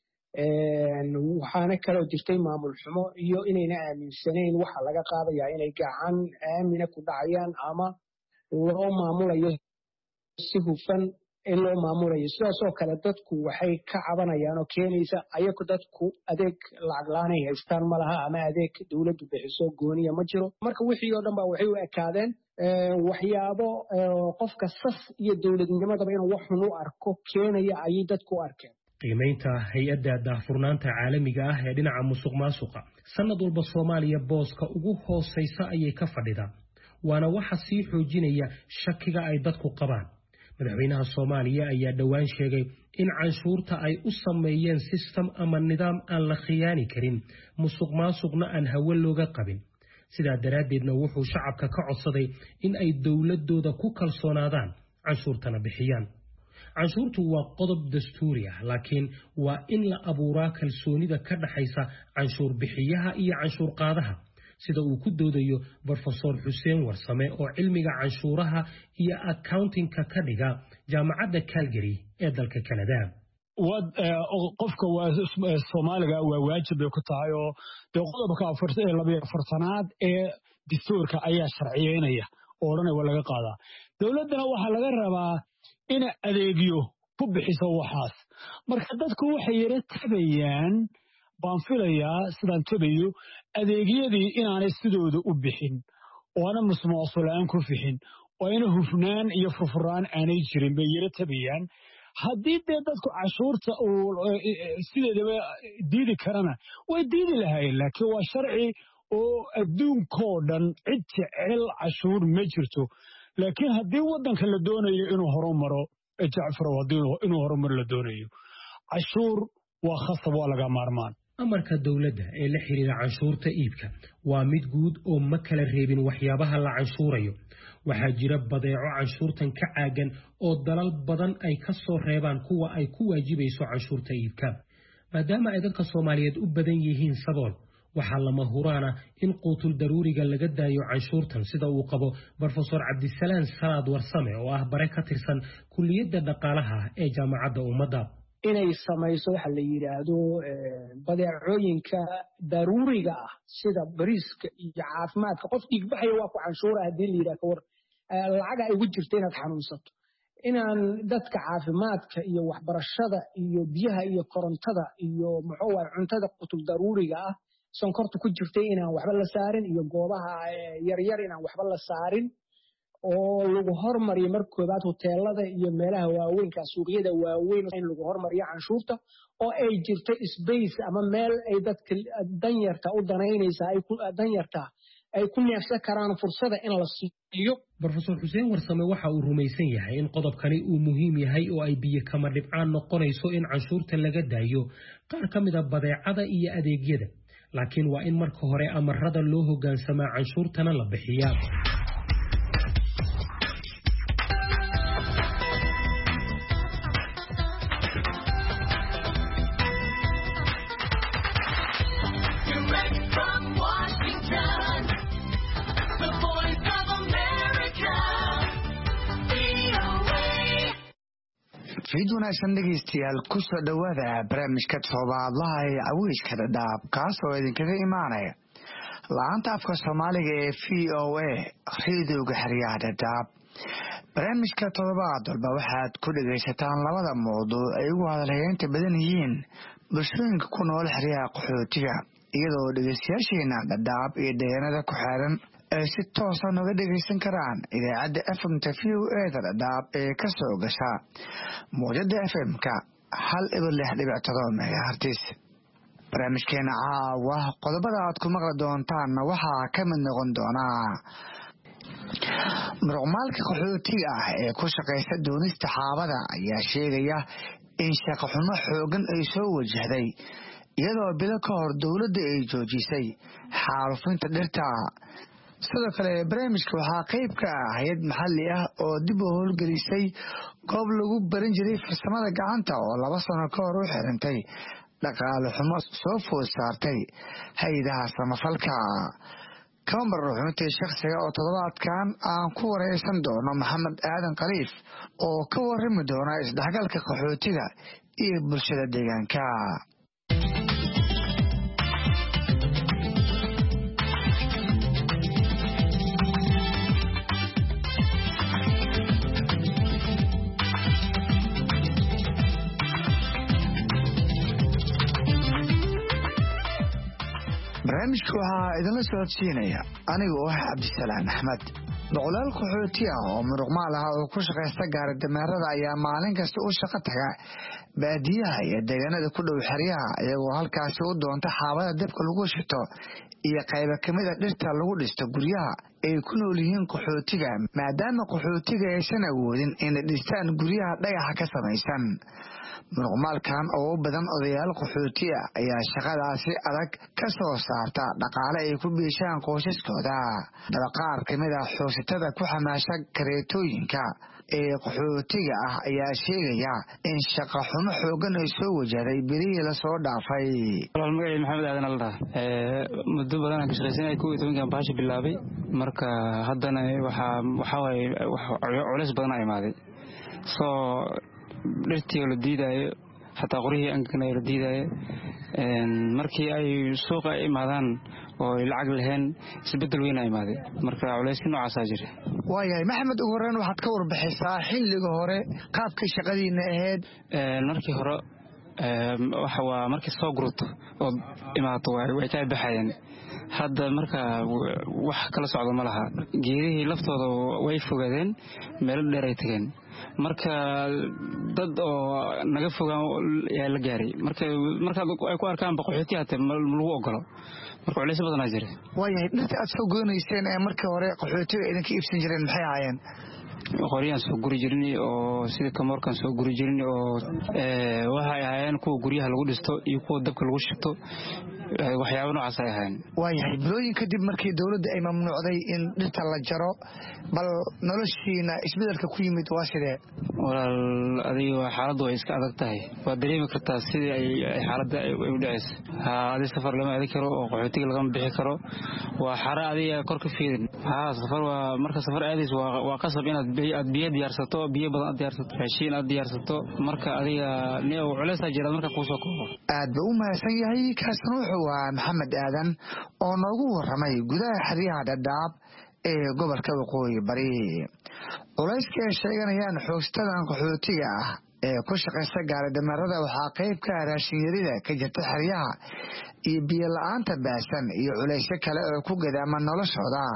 waxaana kaloo jirtay maamul xumo iyo inayna aaminsanayn waxa laga qaadayaa inay gacan aamina ku dhacayaan ama loo maamulayo si hufan in loo maamulayo. sidaasoo kale dadku waxay ka cabanayaan oo keenaysa ayagu dadku adeeg lacag la'aan ay haystaan ma laha ama adeeg dawladdu bixiso gooniya ma jiro. marka wixii oo dhan baa waxay u ekaadeen waxyaabo qofka sas iyo dawladnimadaba inuu wax xun u arko keenaya ayay dadku u arkeen. qiimaynta hay'adda daahfurnaanta caalamiga ah ee dhinaca musuqmaasuqa sanad walba Soomaaliya booska ugu hooseysa ayay ka fadhidaa waana waxa sii xoojinaya shakiga ay dadku qabaan. madaxweynaha Soomaaliya ayaa dhawaan sheegay in canshuurta ay u sameeyeen system ama nidaam aan la khiyaani karin musuqmaasuqna aan hawo looga qabin. sidaa daraadeedna wuxuu shacabka ka codsaday in ay dawladooda ku kalsoonaadaan canshuurtana bixiyaan. canshuurtu waa qodob dastuuri ah laakiin waa in la abuuraa kalsoonida ka dhaxaysa canshuur bixiyaha iyo canshuur qaadaha sida uu ku doodayo Professor Xuseen Warsame oo cilmiga canshuuraha iyo accountingka ka dhiga jaamacadda Calgary ee dalka Canada. qofka Soomaaliga waa waajib ku tahay oo qodobka 42aad ee dastuurka ayaa sharciyeynaya oo dhan waa laga qaadaa. dawladana waxa laga rabaa in adeegyo ku bixiso waxaas. marka dadku waxay yara tabayaan baan filayaa sidaan tabayo adeegyadii inaanay sidooda u bixin oo ana musuqmaasuqaan ku fixin oo ina hufnaan iyo furfuraan aanay jirin bay yara tabayaan. haddii dadku cashuurta sideedaba diidi karana way diidi lahaayeen laakiin waa sharci oo adduunkoo dhan cid jecel cashuur ma jirto. laakiin haddii waddanka la doonayo inuu horumaro Jacfar inuu horumar la doonayo cashuur waa khasab waa laga maarmaan. amarka dawladda ee la xiriira canshuurta iibka waa mid guud oo ma kala reebin waxyaabaha la canshuurayo. waxaa jira badeeco canshuurtan ka caagan oo dalal badan ay ka soo reebaan kuwa ay ku waajibayso canshuurta iibka. maadaama ay dadka Soomaaliyeed u badan yihiin sabool waxaa lama huraana in quutul daruuriga laga daayo canshuurtan sida uu qabo Professor Cabdisalaam Salaad Warsame oo ah bare ka tirsan kulliyadda dhaqaalaha ee jaamacadda ummadda. inay samayso waxa la yiraahdo badeecooyinka daruuriga ah sida bariiska iyo caafimaadka. qof dhiigbaxaya waa ku canshuura haddii la yiraahdo lacag ay ugu jirto inaad xanuunsato. inaan dadka caafimaadka iyo waxbarashada iyo biyaha iyo korontada iyo cuntada qutul daruuriga ah sonkorta ku jirtay inaan waxba la saarin iyo goobaha yaryar inaan waxba la saarin oo lagu hormariyo markoobaad hoteelada iyo meelaha waaweynka suuqyada waaweyn in lagu hormariyo canshuurta oo ay jirto space ama meel ay dadka danyarta u danaynaysa ay ku neefsan karaan fursada in la siiyo. Professor Xuseen Warsame waxa uu rumaysan yahay in qodobkani uu muhiim yahay oo ay biyo kama dhibcaan noqonayso in canshuurta laga daayo qaar ka mid ah badeecada iyo adeegyada, laakiin waa in marka hore amarada loo hoggaansamaa canshuurtana la bixiyaa. Fiid wanaagsan dhegeystayaal ku soo dhawaada barnaamijka toddobaadlaha ee Caweyska Dhadhaab kaas oo idinkaga imaanaya laanta afka Soomaaliga ee VOA Raadioga Xeryaha Dhadhaab. barnaamijka toddobaad walba waxaad ku dhageysataan labada mowduuc ay ugu hadalhaynta badan yihiin bulshooyinka ku nool xeryaha qaxootiga, iyadoo dhegeystayaasheena Dhadhaab iyo deegaanada ku xeeran ay si toos ah uga dhageysan karaan idaacadda FM-ka VOA Dhadhaab ee ka soo gasha mowjada FM-ka 106.7 MHz. barnaamijkeena caawa qodobada aad ku maqli doontaan waxaa ka mid noqon doona muruqmaalka qaxootiga ah ee ku shaqeysta doonista xaabada ayaa sheegaya in shaqo xumo xoogan ay soo wajahday iyadoo bilo ka hor dowladda ay joojisay xaalufinta dhirta. sidoo kale barnaamijka waxaa qayb ka ah hay'ad maxalli ah oo dib u howlgelisay goob lagu baran jiray farsamada gacanta oo 2 sano ka hor u xirantay dhaqaale xumo soo food saartay hay'adaha samafalka. kama marruuxintii shakhsiga oo toddobaadkan aan ku wareysan doono Maxamed Aadan Khaliif oo ka warrami doona isdhexgalka qaxootiga iyo bulshada deegaanka. barnaamijku waxaa idinla socodsiinaya aniga oo ah Cabdisalaam Axmed. boqolaal qaxooti ah oo muruqmaal ah oo ku shaqeysta gaari dameerada ayaa maalin kasta u shaqo taga baadiyaha iyo deegaanada ku dhow xeryaha, iyagoo halkaasi u doonta xaabada dabka lagu shito iyo qaybo ka mid ah dhirta lagu dhisto guryaha ay ku nool yihiin qaxootiga, maadaama qaxootiga aysan awoodin inay dhistaan guryaha dhagaxa ka samaysan. muruqmaalkan oo u badan odayaal qaxooti ah ayaa shaqadaasi adag ka soo saarta dhaqaale ay ku biishaan qoysaskooda. qaar ka mid ah xoogsatada ku xamaasha kareetooyinka ee qaxootiga ah ayaa sheegaya in shaqo xumo xoogan ay soo wajahday bilihii la soo dhaafay. magacayga Maxamed Aadan Aldha muddo badan aan ka shaqeysanay 12 baashi bilaabay, marka haddana waxa waaye culays badan ay imaaday. dhirtii la diidayo xataa qorihii angagna la diidayo markii ay suuqa imaadaan oo lacag lahayn isbedel weyn ay imaaday, marka culays noocaas ah jira. waayahay Maxamed, ugu horreyn waxaad ka warbixisaa xilliga hore qaabkii shaqadiina ahayd. markii hore waa markii soo gurto oo imaato way ka baxayeen. hadda marka wax kala socdo ma laha, geerihii laftooda way fogaadeen, meel dheer ay tageen, marka dad oo naga fogaan yaa la gaaray, marka ay ku arkaan qaxootiga hata lagu ogolo, marka culays badan ay jira. waayahay dhirta aad soo goonayseen ee markii hore qaxootiga idinka iibsan jireen maxay ahaayeen? qoriyaan soo guri jirin oo sida kamoorkan soo guri jirin oo waxay ahaayeen kuwa guryaha lagu dhisto iyo kuwa dabka lagu shito, waxyaabo noocaas ay ahaayeen. waayahay bilooyin kadib markii dowladda ay mamnuucday in dhirta la jaro, bal noloshiina isbedelka ku yimid waa sidee? walaal adiga xaaladdu way iska adag tahay, waad dareemi kartaa sidii ay xaaladda ay u dhacayso. adiga safar lama aadi karo oo qaxootiga lagama bixi karo, waa xara adiga kor ka fiirin. safar waa marka safar aadayso waa qasab inaad biyo diyaarsato, biyo badan aad diyaarsato, raashin aad diyaarsato, marka adiga neew culays jira marka ku soo koobo. aad buu u mahadsan yahay. kaasna wuxuu ahaa Maxamed Aadan oo noogu warramay gudaha xeryaha Dhadhaab ee gobolka Waqooyi Bari. culayska ay sheeganayaan xoogsadan qaxootiga ah ee ku shaqeysta gaari dameerada waxaa qayb ka ah raashin yarida ka jirta xeryaha iyo biyo la'aanta baasan iyo culaysyo kale oo ku gadaama noloshooda.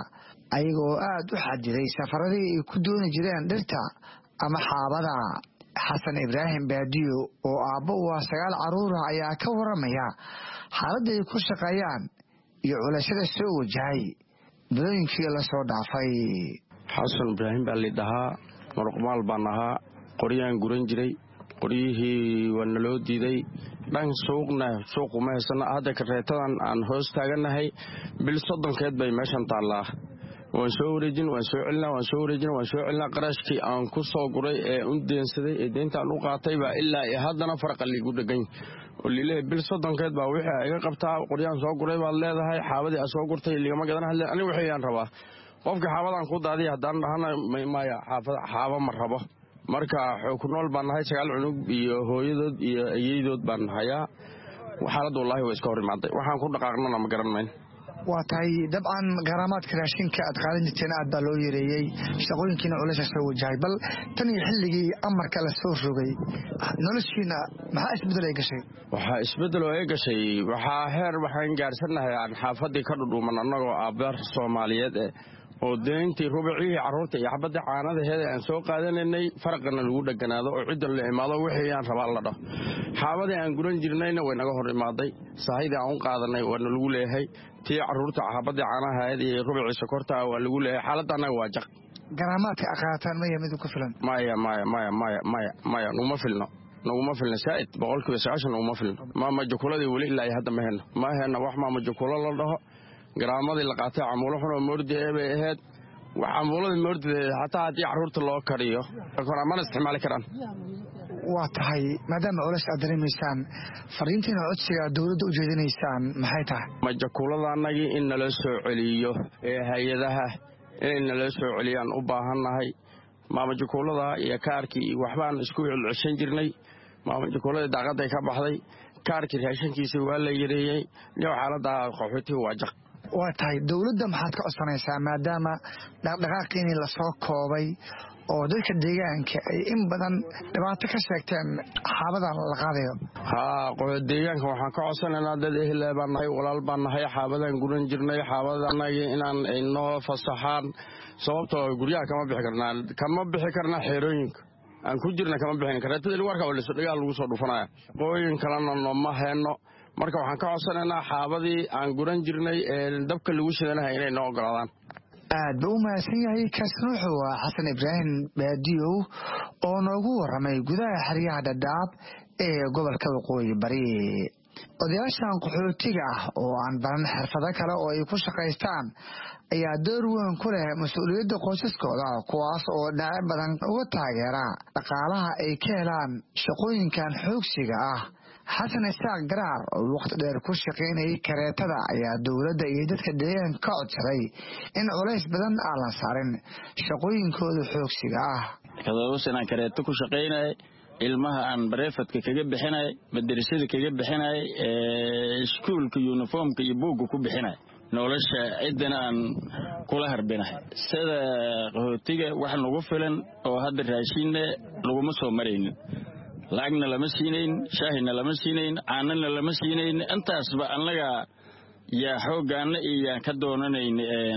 ayagoo aad u xadiday safaradii ay ku dooni jireen dhirta ama xaabada. xasan ibraahim baadiyo oo aabbo u ah 9 caruur ah ayaa ka waramaya xaaladda ay ku shaqeeyaan iyo culashada soo wajahay bilooyinkii la soo dhaafay. xasan ibraahim baa lidhahaa muruqmaal baan ahaa qoryaan guran jiray qoryihii waa naloo diiday dhan suuquma haysana hadda kareetadan aan hoos taaganahay bil 30 bay meeshan taallaa waan soo wareejin waan soo celinaa qarashkii aan ku soo guray ee u deensaday ee deyntaan u qaatay baa ilaa haddana farqa liigu dhegan oo liilee bil 30 baa wixii iga qabtaa qoryaan soo guray baad leedahay xaabadii aan soo gurtay ligama gadan hadle aniga waxaan rabaa qofka xaabadan ku daadiy haddaan dhahana maya xaaba ma rabo marka ku nool baan nahay 9 cunug iyo hooyadood iyo ayeeyadood baan hayaa xaalad wallahi way iska hor imaaday waxaan ku dhaqaaqnana ma garanmayn. waa tahay dabcan garaamaadka raashinka aad qaadan jirteen aad baa loo yareeyey shaqooyinkiina culasha soo wajahay bal tan iyo xilligii amarka la soo rogay noloshiina maxaa isbedel ay gashay? waxaa isbedel oo ay gashay waxaa heer waxaan gaarsannahay aan xaafadii ka dhudhuuman annagoo aabbaar Soomaaliyeed oo deyntii rubicii carruurta iyo xabadda caanadaheeda aan soo qaadanaynay farqana lagu dhaganaado oo cidda la imaado wixii aan rabaa la dhaho xaabadii aan guran jirnayna way naga hor imaaday saahidii aan u qaadanay waa lagu leeyahay tii carruurta xabadda caanahayd iyo rubicii sokorta waa lagu leeyahay xaaladda anaga waa jaq. garaamaadka aqaataan maya mid ku filan? maya numa filno saa'id 90% numa filno maama jukuladii weli ilaa hadda ma heno wax maama jukulo la dhaho garaamadii la qaatay camuulo xun oo moordi bay ahayd wax camuulada moordi hataa haddii carruurta loo kariyo mana isticmaali karaan. waa tahay maadaama culays aad dareemaysaan fariintiina codsiga dowladda u jeedinaysaan maxay tahay? majakuuladaanagii in nala soo celiyo ee hay-adaha inay nala soo celiyaan u baahannahay. maamajakuulada iyo kaarkii iyo waxbaan isku celceshan jirnay maamajakuuladii daaqaday ka baxday kaarkii raashinkiisii waa la yareeyey iyo xaaladda qaxootiga waa jaq. waa tahay dowladda maxaad ka codsanaysaa maadaama dhaqdhaqaaqiinii lasoo koobay oo dadka deegaanka ay in badan dhibaato ka sheegteen xaabadan la qaadayo? deegaanka waxaan ka codsanaynaa dad ehle baan nahay walaal baan nahay xaabadan guran jirnay xaabadanagii inaan inoo fasaxaan sababtoo guryaha kama bixi karnaa xeerooyinka aan ku jirna kama bixin kareetada ilwarka oo dagaal lagu soo dhufanaya qooyin kalena nooma heenno marka waxaan ka codsanaynaa xaabadii aan guran jirnay ee dabka lagu shidanahay inay noo ogolaadaan. aad buu u mahadsan yahay kaasna wuxuu ah xasan ibraahim baadiyow oo noogu waramay gudaha xeryaha dhadhaab ee gobolka waqooyi bari. odayaashan qaxootiga ah oo aan baran xirfado kale oo ay ku shaqaystaan ayaa door weyn ku leh mas-uuliyadda qoysaskooda kuwaas oo dhinacyo badan uga taageera dhaqaalaha ay ka helaan shaqooyinkan xoogsiga ah. xasan isaaq garaar oo waqti dheer ku shaqaynayay kareetada ayaa dowladda iyo dadka deegaanka ka codsaday in culays badan aan la saarin shaqooyinkooda xoogsiga ah. kadoosanaan kareeto ku shaqaynay ilmaha aan bareefadka kaga bixinay madarasada kaga bixinay iskuulka uniformka iyo buugga ku bixinay nolosha ciddana aan kula harbinahay sida qaxootiga wax nagu filan oo hadda raashinna laguma soo maraynin lacagna lama siinayn shaahina lama siinayn caanana lama siinayn intaasba annaga yaa xooggaana iyo ka doonanayn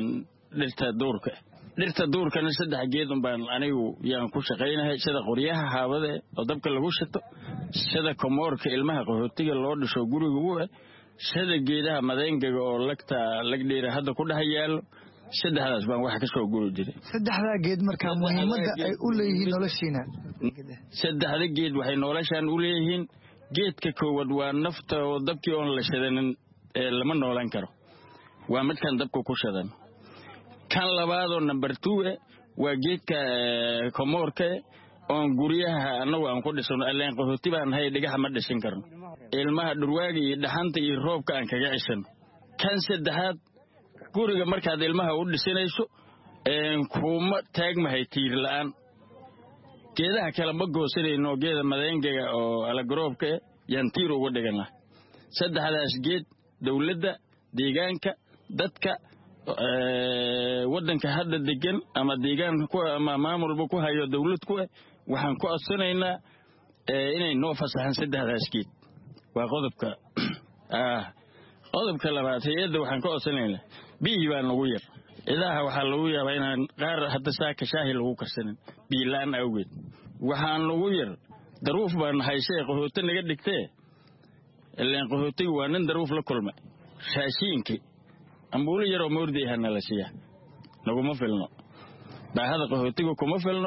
dhirta duurkana 3 geed baan anigu yaan ku shaqaynahay sida qoryaha haabada oo dabka lagu shito sida komoorka ilmaha qaxootiga loo dhisho guriga u sida geedaha madeengaga oo lagdheera hadda ku dhax yaalo 3daas baan wax ka soo guri jiray. 3da geed marka muhiimadda ay u leeyihiin noloshiina? 3da geed waxay noloshaan u leeyihiin geedka koowaad waa nafta oo dabkii oon la shidanin lama noolan karo waa midkan dabka ku shidan. kan labaad oo number 2 waa geedka komoorka oon guryaha annagu aan ku dhisano alleen qaxooti baan hay dhigaha ma dhisin karno ilmaha dhurwaaga iyo dhaxanta iyo roobka aan kaga cishan. kan saddexaad guriga markaad ilmaha u dhisinayso kuma taagmahay tiir la'aan geedaha kale ma goosanayno geeda madeengaga oo alagroobka yaan tiir uga dhiganaa. 3daas geed dowladda deegaanka dadka waddanka hadda degan ama deegaanka ama maamulba ku hayo dowlad ku waxaan ku codsanaynaa inay noo fasaxaan 3daas geed. waa qodobka labaad hay'adda waxaan ka codsanaynaa biyihii baa nagu yar idaha waxaa lagu yaabaa inaan qaar hadda saaka shaahi lagu karsanin biilaan awgeed waxaan ugu yar daruuf baan haysay qaxooti naga dhigtee ilaan qaxootigu waa nin daruuf la kulmay raashiinkii ambuulo yaroo moordi ahana la siiya naguma filno baahada qaxootiga kuma filno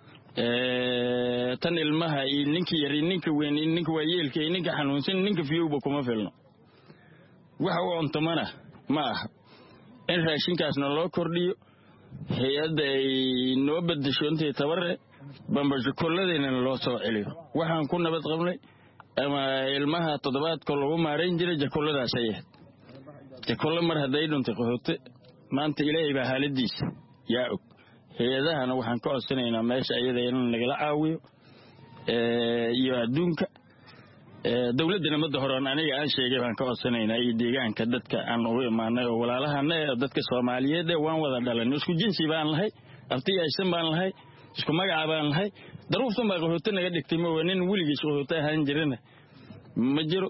tan ilmaha iyo ninka yar iyo ninka weyn iyo ninka waayeelka iyo ninka xanuunsan ninka fiyowba kuma filno waxa uu cuntamana ma aha in raashinkaasna loo kordhiyo hay-adda ay noo bedesho intay tabare bambajokolladayna loo soo celiyo waxaan ku nabad qabnay ama ilmaha toddobaadka lagu maarayn jiray jakolladaas ay ahayd jakollo mar hadday dhuntay qaxoote maanta ilaahay baa xaaladiisa yaa og hay-adahana waxaan ka codsanaynaa meesha iyada in nagala caawiyo iyo adduunka dawladdana madda horean aniga aan sheegay baan ka codsanaynaa iyo deegaanka dadka aan ugu imaanay oo walaalahana dadka soomaaliyeed waan wada dhalan isku jinsi baan lahay abtiyaysan baan lahay isku magaca baan lahay daruuftan baa qaxoote naga dhigtay ma waa nin weligiis qaxoote ahaan jirana ma jiro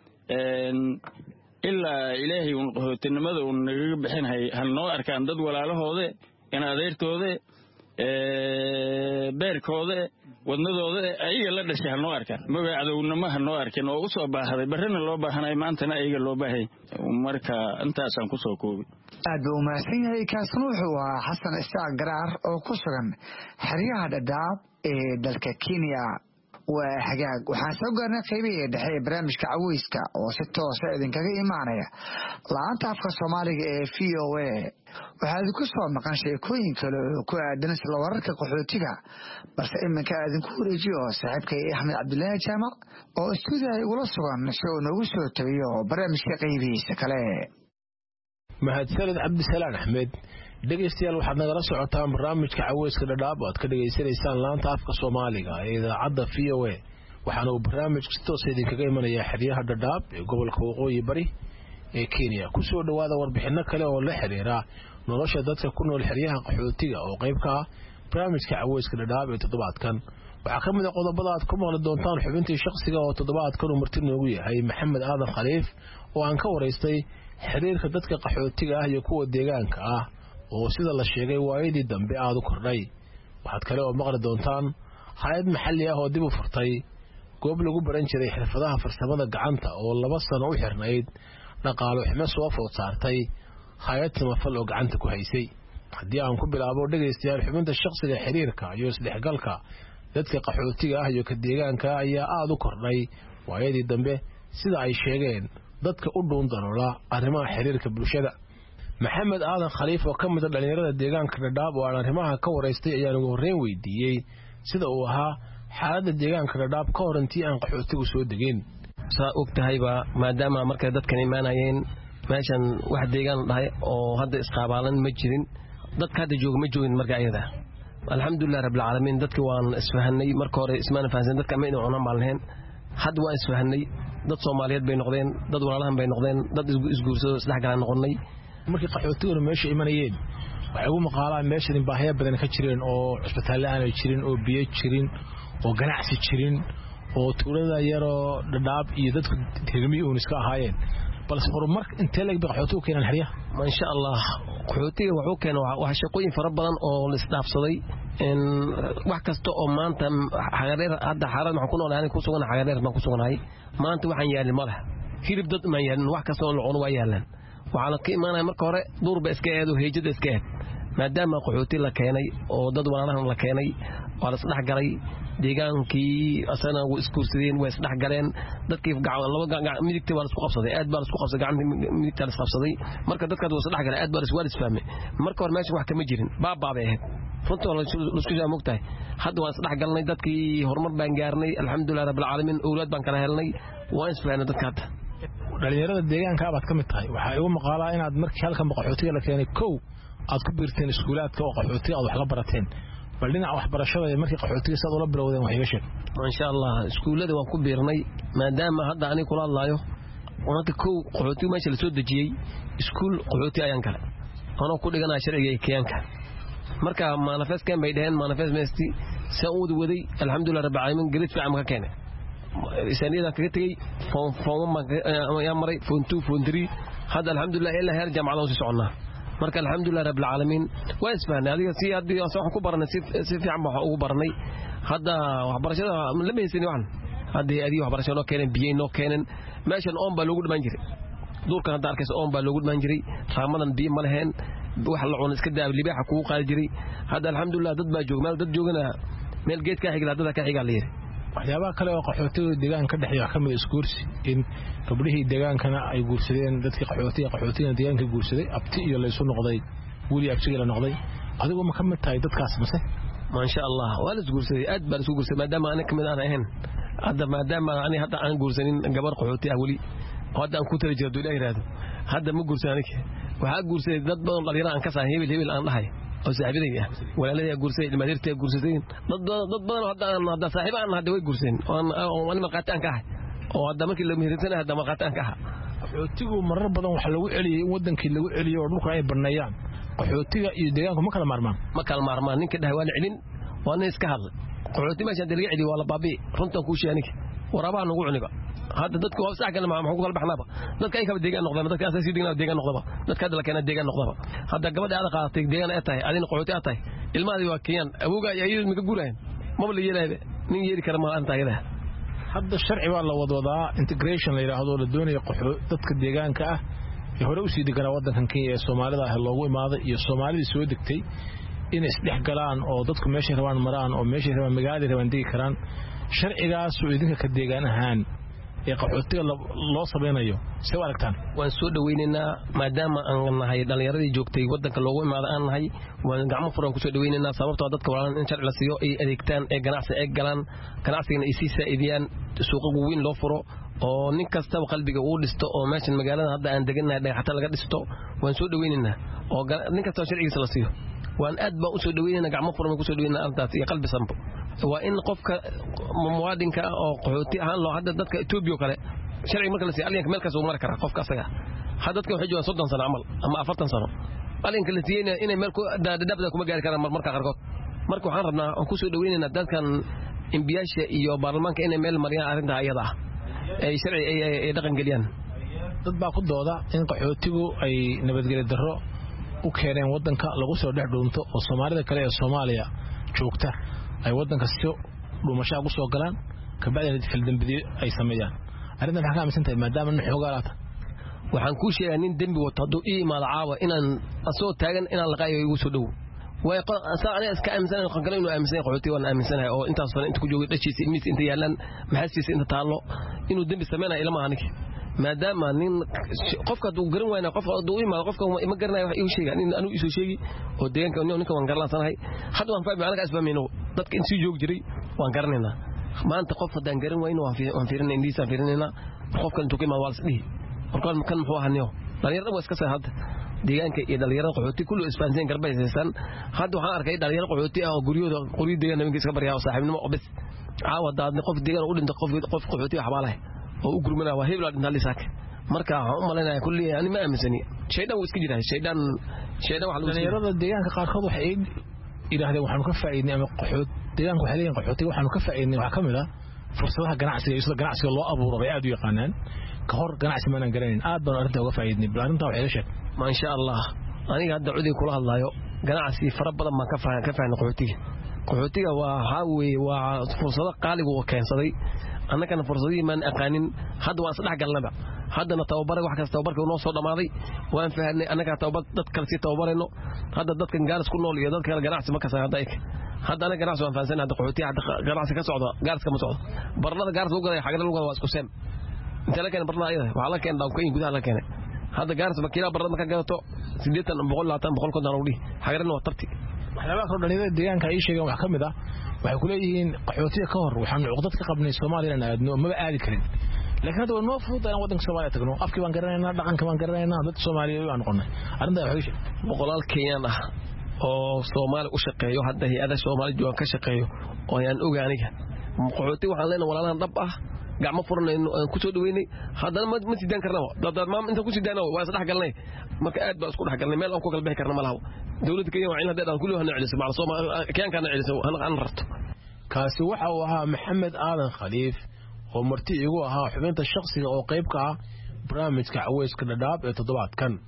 ilaa ilaahay uun qaxootinimada uun nagaga bixinhay han noo arkaan dad walaalahoode in adeertoode beerkoode wadnadooda ayaga la dhashay hanoo arkaan magacadownama hanoo arkin oo u soo baahday barrina loo baahanay maantana ayaga loo baahay marka intaasaan ku soo koobay aad buu umahadsan yahay kaasna wuxuu ahaa xasan isaaq garaar oo ku sugan xeryaha dhadhaab ee dalka Kenya waa xagaag waxaan soo gaarnay qaybihii dhexe ee barnaamijka caweyska oo si toos ah idinkaga imaanaya laanta afka Soomaaliga ee VOA waxaad ku soo maqan sheekooyin kale oo ku aadan isla wararka qaxootiga balse iminka idinku wareejiyo saaxiibkay Axmed Cabdullaahi Jaamac oo istuudiyaha ula sugan si uu noogu soo tabiyo barnaamijka qaybihiisa kale mahadsanid Cabdisalaan Axmed dhegeystayaal waxaad nagala socotaan barnaamijka caweyska dhadhaab oo aad ka dhageysanaysaan laanta afka Soomaaliga ee idaacadda VOA waxaana uu barnaamijka si toos ah idinkaga imanayaa xeryaha dhadhaab ee gobolka Waqooyi Bari ee Kenya ku soo dhawaada warbixino kale oo la xiriira nolosha dadka ku nool xeryaha qaxootiga oo qayb ka ah barnaamijka caweyska dhadhaab ee toddobaadkan waxaa ka mid ah qodobada aad ku maqli doontaan xubintii shakhsiga oo toddobaadkan uu marti noogu yahay Maxamed Aadan Khaliif oo aan ka wareystay xiriirka dadka qaxootiga ah iyo kuwa deegaanka ah oo sida la sheegay waayadii dambe aad u kordhay waxaad kale oo maqli doontaan hay'ad maxalli ah oo dib u furtay goob lagu baran jiray xirfadaha farsamada gacanta oo 2 sano u xirnayd dhaqaale xumo soo food saartay hay'ad samafal oo gacanta ku haysay haddii aan ku bilaabo dhageystayaal xubinta shakhsiga xiriirka iyo isdhexgalka dadka qaxootiga ah iyo ka deegaanka ayaa aad u kordhay waayadii dambe sida ay sheegeen dadka u dhuun dalola arrimaha xiriirka bulshada Maxamed Aadan Khaliif oo ka mid ah dhalinyarada deegaanka Dhadhaab oo aan arrimaha ka wareystay ayaan ugu horreyn weydiiyey sida uu ahaa xaaladda deegaanka Dhadhaab ka hor intii aan qaxootigu soo degin saa ogtahayba maadaama markay dadkan imaanayeen meeshan wax deegaan dhahay oo hadda isqaabaalan ma jirin dadka hadda jooga ma joogin marka ayada alxamdulillaah rabbil caalamiin dadkii waan isfahanay marka hore ismaan fahansan dadka ma inuu cunaan baalneen hadda waan isfahanay dad Soomaaliyeed bay noqdeen dad walaalahan bay noqdeen dad isguursado isdhex galaan noqonay markii qaxootiga meesha imanayeen waxay ugu maqaalaan meesha in baahiyo badan ka jireen oo cusbitaal aan jirin oo biyo jirin oo ganacsi jirin oo tuulada yaroo Dhadhaab iyo dadku deegaamay oo iska ahaayeen balse horumar intee leeg qaxootiga keenan xariyaha ma insha Allah qaxootiga wuxuu keenay wax shaqooyin fara badan oo la isdhaafsaday in wax kasta oo maanta xagareer hadda xarad waxaan ku noolahay ku sugan xagareer ma ku suganahay maanta waxaan yaalin ma laha hilib dad ma yaalin wax kasta oo la cuno waa yaalan waxaa la ka imaanaya marka hore duurba iska eedo heejada iska eed maadaama qaxooti la keenay oo dad walaalahan la keenay waa la isdhex galay deegaankii asana way iskuursadeen way isdhex galeen dadkii laba midigta waa la isku qabsaday aad baa la isku qabsaday gacanta midigta la qabsaday marka dadkaas waa isdhex galay aad baa la isfahmay marka hore meesha wax kama jirin baabay ahayd runtii la isku soo moogtahay hadda waan isdhex galnay dadkii horumar baan gaarnay alxamdulillaah rabbil caalamiin awlaad baan kala helnay waan isfahanay dadka hadda dhalinyarada deegaanka aad ka mid tahay waxa ay u maqaalaa inaad markii halkan qaxootiga la keenay kow aad ku biirteen iskuulaadka oo qaxootiga aad wax la barateen bal dhinaca waxbarashada markii qaxootiga saad ula bilowdeen wax iga sheeg ma insha Allah iskuulada waan ku biirnay maadaama hadda ani kula hadlayo wanka kow qaxootiga meesha la soo dejiyay iskuul qaxooti ayaan kale anoo ku dhiganaa sharciga Keenka marka manifestkeen bay dhaheen manifest meesti saud waday alxamdulillaah rabbil caalamiin grid fiican ka keenay sanadii kaga tagay form ya maray form 2 form 3 hada alxamdulillaah ilaa heer jaamacada oo soconnaa marka alxamdulilah rabbil caalamiin waa isfahnay adiga si hadii aan ku baranay si fiican baan ugu baranay hadda waxbarashada lama haysan waxan hadii adiga waxbarashada noo keenan biyo noo keenan meeshan oon baa lagu dhiman jiray duurkan hadda arkaysa oon baa lagu dhiman jiray raamadan biyo ma lahayn wax la cuno iska daab libaaxa ku qaadi jiray hadda alxamdulilah dad baa joog meel dad joogana meel geed ka xigla dad ka xiga la yiri waxyaabaha kale oo qaxootiga deegaanka ka dhaxeeya kamid iskuursi in gabdhihii deegaankana ay guursadeen dadkii qaxootiga deegaanka guursaday abti iyo la isu noqday wali abtiga la noqday adigu ma kamid tahay dadkaas mase ma sha Allah wala isguursaday aad baa isku guursaday maadaama aan kamid aan ahayn hadda maadaama aan guursanin gabar qaxooti ah wali hadda aan ku tiri jirdo ilaahay raado hadda ma guursanin waxa guursaday dad badan dhalinyaro aan ka saahay hebel aan dhahay oo saaxiibadii ah walaalay guursaday ilmadeertay guursadeen dad badan hadda saaxiibaan hadda way guursadeen oo aan marqataan ka ah oo hadda markii la mihirtana hadda marqataan ka ah qaxootigu marar badan waxa lagu celiyay in wadankii lagu celiyo oo dhulka ay barnayaan qaxootiga iyo deegaanku ma kala maarmaan ninka dhahay waa la celin waa iska hadla qaxooti meesha laga celiyo waa la baabi runtan ku sheegnay warabaha nagu cuniba hadda dadku waa sax kale ma ku kala baxnaaba dadka ay ka deegaan noqdaan dadka asaasi deegaan noqdaba dadka hadda la keenay deegaan noqdaba hadda gabadha aad qaadatay deegaan ay tahay adina qaxooti ay tahay ilmaadi waa keenan awooga ay ayuu miga guurayeen ma la yeelay nin yeeri kara ma anta ayada hadda sharci waa la wadwadaa integration la yiraahdo la doonayo dadka deegaanka ah ee hore u sii deganaa wadankan Kenya ee Soomaalida ah loogu imaaday iyo Soomaalida soo degtay in isdhex galaan oo dadku meesha rabaan maraan oo meesha rabaan magaalada rabaan digi karaan sharcigaas oo idinka ka deegaan ahaan ee qaxootiga loo sameeyo soo aragtaan waan soo dhaweynaynaa maadaama aan nahay dhalinyaradii joogtay wadanka loogu imaaday aan nahay waan gacmo furan ku soo dhaweynaynaa sababtoo dadka walaalan in sharci la siiyo ay adeegtaan ee ganacsi ay galaan ganacsiga ay si saaidiyaan suuqa weyn loo furo oo nin kasta qalbiga uu dhisto oo meeshan magaalada hadda aan deganahay dhagaxta laga dhisto waan soo dhaweynaynaa oo nin kasta sharcigiisa la siiyo waan aad baa u soo dhaweynaynaa gacmo furan ku soo dhaweynaynaa arrintaas iyo qalbi sanbo waa in qofka muwaadinka oo qaxooti ahaan loo hadda dadka Ethiopia kale sharci marka la siiyo aliyanka meel kasta uu mari karaa qofka asaga hadda dadka waxay joogaan 30 sano amal ama 40 sano aliyanka la siiyay inay meel ku dabda kuma gaari karaan marka qarkood marka waxaan rabnaa aan ku soo dhaweynaynaa dadkan imbiyaasha iyo baarlamaanka inay meel mariyaan arrinta ayada ay sharci ay dhaqan galiyaan dad baa ku dooda in qaxootigu ay nabadgelyo darro u keeneen wadanka lagu soo dhex dhuunto oo Soomaalida kale ee Soomaaliya joogta ay wadanka soo dhuumasho ugu soo galaan ka bacdi fildambiyo ay sameeyaan arrintan waxa ka aaminsantahay maadaama in xoogaalata waxaan ku sheegay nin dambi wato haduu ii imaado caawa inaan asoo taagan inaan laqaayo igu soo dhow way saacada iska aaminsan qan kale inuu aaminsan qaxooti waan aaminsanahay oo intaas sano inta ku joogay dhajiisa ilmihiisa inta yaalan maxaasiisa inta taalo inuu dambi sameeynaa ilama anigi maadaama nin qofka uu garan waayna qofka uu imaado qofka ma garanayo wax uu sheegay in anu isoo sheegi oo deegaanka ninka waan garlaasanahay hadda waan fahmay anaga isfahmayno dadka in sii joog jiray waan garanaynaa maanta qof hadaan garan waayno waan fiirinaa indiisa fiirinaa qofka intuu ka imaado waa isdhihi marka kan muxuu ahaniyo dhalinyarada waa iska soo hadda deegaanka iyo dhalinyarada qaxooti kullu isfahansan garbaysan hadda waxaan arkay dhalinyarada qaxooti ah oo guriyada deegaanka iska baryaa saaxiibnimo oo bas caawa daadna qof deegaan u dhinta qof qaxooti waxbaalahay oo u gurmana waa hebel dhinta lisaak marka waxaan u maleynayaa kulli ani ma aaminsani shaydan wuu iska jiraa shaydan waxa lagu dhalinyarada deegaanka qaarkood waxay ilaahdeen waxaanu ka faa'iidnay ama qaxoot deegaanka waxay leeyihiin qaxootiga waxaanu ka faa'iidnay waxa kamid ah fursadaha ganacsiga iyo sida ganacsiga loo abuuro bay aad u yaqaanaan ka hor ganacsi ma aan garaneyn aad baan arrinta uga faa'iidnay bal arrinta waxay sheeg ma insha Allah aniga hadda cudi kula hadlayo ganacsi fara badan ma ka faa'iidnay qaxootiga waa fursado qaaliga oo keensaday annagana fursadii maan aqaanin hadda waan saddex galnaba haddana tababar wax kasta tababarka noo soo dhamaaday waan fahanay annaga tababar dad kale si tababarayno hadda dadkan gaaris ku nool iyo dad kale ganacsi ma ka saarnaa hadda anaga ganacsi waan fahansan hadda qaxooti hadda ganacsi ka socdo gaaris ka ma socdo barnada gaaris ugu gaday xagadda lugu waa isku seem inta la keen barnada ayada waxa la keen dhaankoyin gudaha la keenay hadda gaaris ma kiila barnada ka gadato 80 120 konton u dhih xagadna waa tabti waxyaabaha kale dhalinyarada deegaanka ay sheegaan wax kamid ah waxay ku leeyihiin qaxootiga ka hor waxaan cuqdad ka qabnay Soomaaliya in aadno ma aadi karin laakiin hadda noo fududahay wadanka Soomaaliya tagno afkii baan garanaynaa dhaqanka baan garanaynaa dad Soomaaliyeed aan noqonay arrinta waxay sheegay boqolaal Kenyan ah oo Soomaali u shaqeeyo hadda hay'ada Soomaali jooga ka shaqeeyo oo aan ogaaniga qaxootiga waxaan leenahay walaalaan dhab ah gacmo furanayno aan ku soo dhaweynay haddana ma sidaan karnaa dad maam inta ku sidaano waa saddex galnay marka aad baa isku dhex galnay meel aan ku galbeey karna malaha dawladda Kenya waa in hadda aan kullu hana celiso macal Soomaali Kenya kana celiso aan rarto kaasi waxa uu ahaa Maxamed Aadan Khaliif oo marti igu ahaa xubinta shakhsiga oo qayb ka ah barnaamijka Caweyska Dhadhaab ee toddobaadkan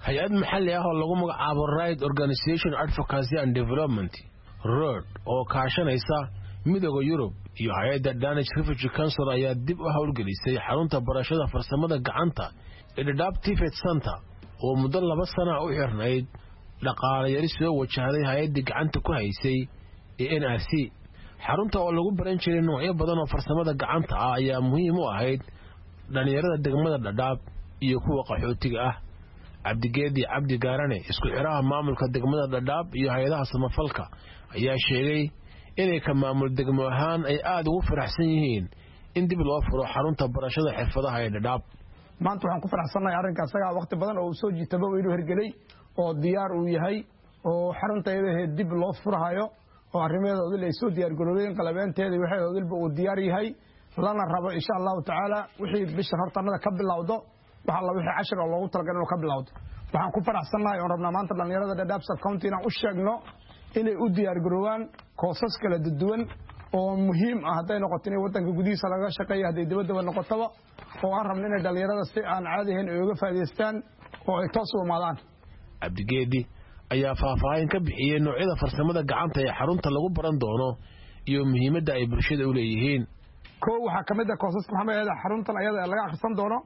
hay-ad maxalli ah oo lagu magacaabo Right Organization Advocacy and Development ROAD oo kaashanaysa midowga Yurub iyo hay'adda Danish Refugee Council ayaa dib u hawlgelisay xarunta barashada farsamada gacanta ee Dadaab TVET Center oo muddo 2 sano u xirnayd dhaqaale yari soo wajahday hay'adda gacanta ku haysay ee NRC. xarunta oo lagu baran jiray noocyo badan oo farsamada gacanta ah ayaa muhiim u ahayd dhalinyarada degmada Dadaab iyo kuwa qaxootiga ah. Cabdigeedi Cabdi Gaarane isku xiraha maamulka degmada Dadaab iyo hay'adaha samafalka ayaa sheegay inay ka maamul degmo ahaan ay aad ugu faraxsan yihiin in dib loo furo xarunta barashada xirfadaha ee Dadaab. maanta waxaan ku faraxsanahay arrinkaas asaga waqti badan oo soo jiitaba oo hirgelay oo diyaar u yahay oo xarunteeda dib loo furayo oo arrimaheeda ay soo diyaar garoobeen qalabeenteeda waxay uu diyaar yahay lana rabo insha Allah taala wixii bisha hortanada ka bilowdo waxa la wixii 10 oo loogu talagalay inuu ka bilowdo. waxaan ku faraxsanahay oo rabnaa maanta dhalinyarada Dadaab County inaan u sheegno inay u diyaar garoobaan koosas kala duwan oo muhiim ah haday noqoto in wadanka gudihiisa laga shaqeeyo haday dibadda noqotaba oo aan rabno in dhalinyarada si aan caadi ahayn ay uga faa'iideystaan oo ay toos u imaadaan. Cabdigeedi ayaa faahfaahin ka bixiyay noocyada farsamada gacanta ee xarunta lagu baran doono iyo muhiimadda ay bulshada u leeyihiin. waxa kamid ah koosaska maxamed xaruntan ayada laga akhrisan doono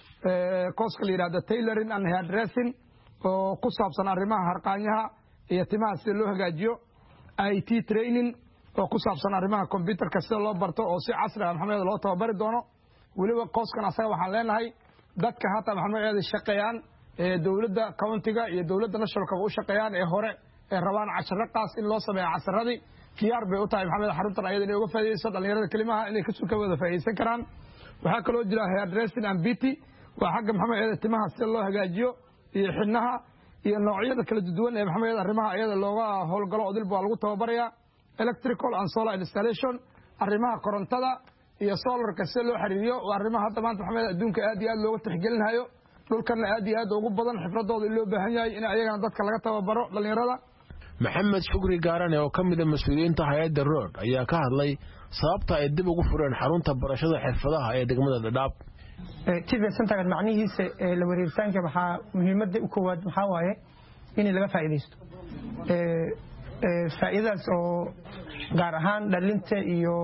kooska la yiraahdo tailoring and hairdressing oo ku saabsan arrimaha harqaanyaha iyo timaha si loo hagaajiyo, IT training oo ku saabsan arrimaha computerka si loo barto oo si casri ah maxamed loo tababari doono. waliba kooskan asaga waxaan leenahay dadka hata maxamed shaqeeyaan dawladda countiga iyo dawladda nationalka u shaqeeyaan ee hore ee rabaan casharro qaas in loo sameeyo casharradii diyaar bay u tahay maxamed xaruntan ayada inay uga faa'iideyso dhalinyarada kalimaha inay ka soo wada faa'iideysan karaan. waxa kale oo jira hairdressing and beauty waa xagga maxamed timaha si loo hagaajiyo iyo xidhnaha iyo noocyada kala duwan ee maxamed arrimaha ayada looga howlgalo oo dilba lagu tababarayaa. electrical and solar installation arrimaha korontada iyo solarka si loo xiriiriyo waa arrimaha hadda maanta maxamed adduunka aad iyo aad looga tixgelinayo dhulkana aad iyo aad ugu badan xifradooda loo baahan yahay in ayagana dadka laga tababaro dhalinyarada. Maxamed Shukri Gaarane oo kamid ah mas'uuliyiinta hay'adda ROAD ayaa ka hadlay sababta ay dib ugu fureen xarunta barashada xirfadaha ee degmada Dadaab. TVET Center macnihiisa la wareegitaanka waxa muhiimadda u koowaad waxa waaye in laga faa'iideysto faa'iidaas oo gaar ahaan dhalinta iyo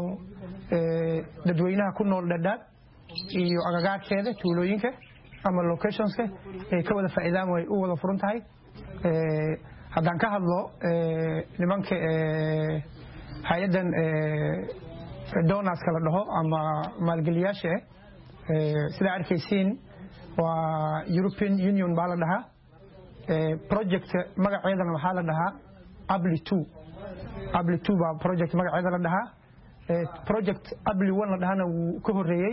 dadweynaha ku nool Dadaab iyo agagaarkeeda tuulooyinka ama locationska ay ka wada faa'iidaan way u wada furan tahay. haddaan ka hadlo nimanka hay'adan donors kala dhaho ama maalgeliyaasha sida arkaysiin waa European Union baa la dhahaa project magaceedana waxaa la dhahaa Abli 2 baa project magaceeda la dhahaa project Abli 1 la dhahana wuu ka horeeyay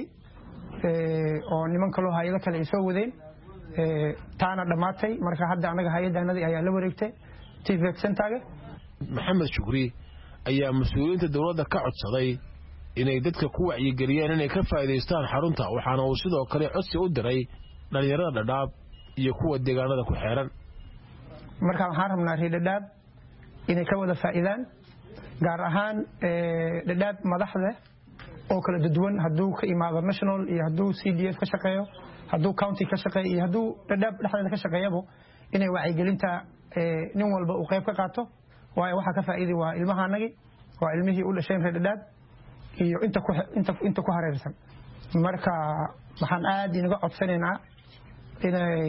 oo niman kale oo hay'ado kale ay soo wadeen taana dhamaatay marka hadda anaga hay'adanadii ayaa la wareegtay TVET Center. Maxamed Shukri ayaa mas'uuliyiinta dawladda ka codsaday inay dadka ku wacyigeliyaan inay ka faa'iideystaan xarunta waxaana uu sidoo kale codsi u diray dhalinyarada Dadaab iyo kuwa deegaanada ku xeeran. marka waxaan rabnaa reer Dadaab inay ka wada faa'iidaan gaar ahaan Dadaab madaxda oo kala duwan hadduu ka imaado national iyo hadduu CDF ka shaqeeyo hadduu county ka shaqeeyo iyo hadduu Dadaab dhexdeeda ka shaqeeyabo inay wacyigelinta nin walba uu qayb ka qaato waayo waxa ka faa'iiday waa ilmahanagi waa ilmihii u dhasheen reer Dadaab iyo inta ku hareersan. marka waxaan aad inaga codsanaynaa inay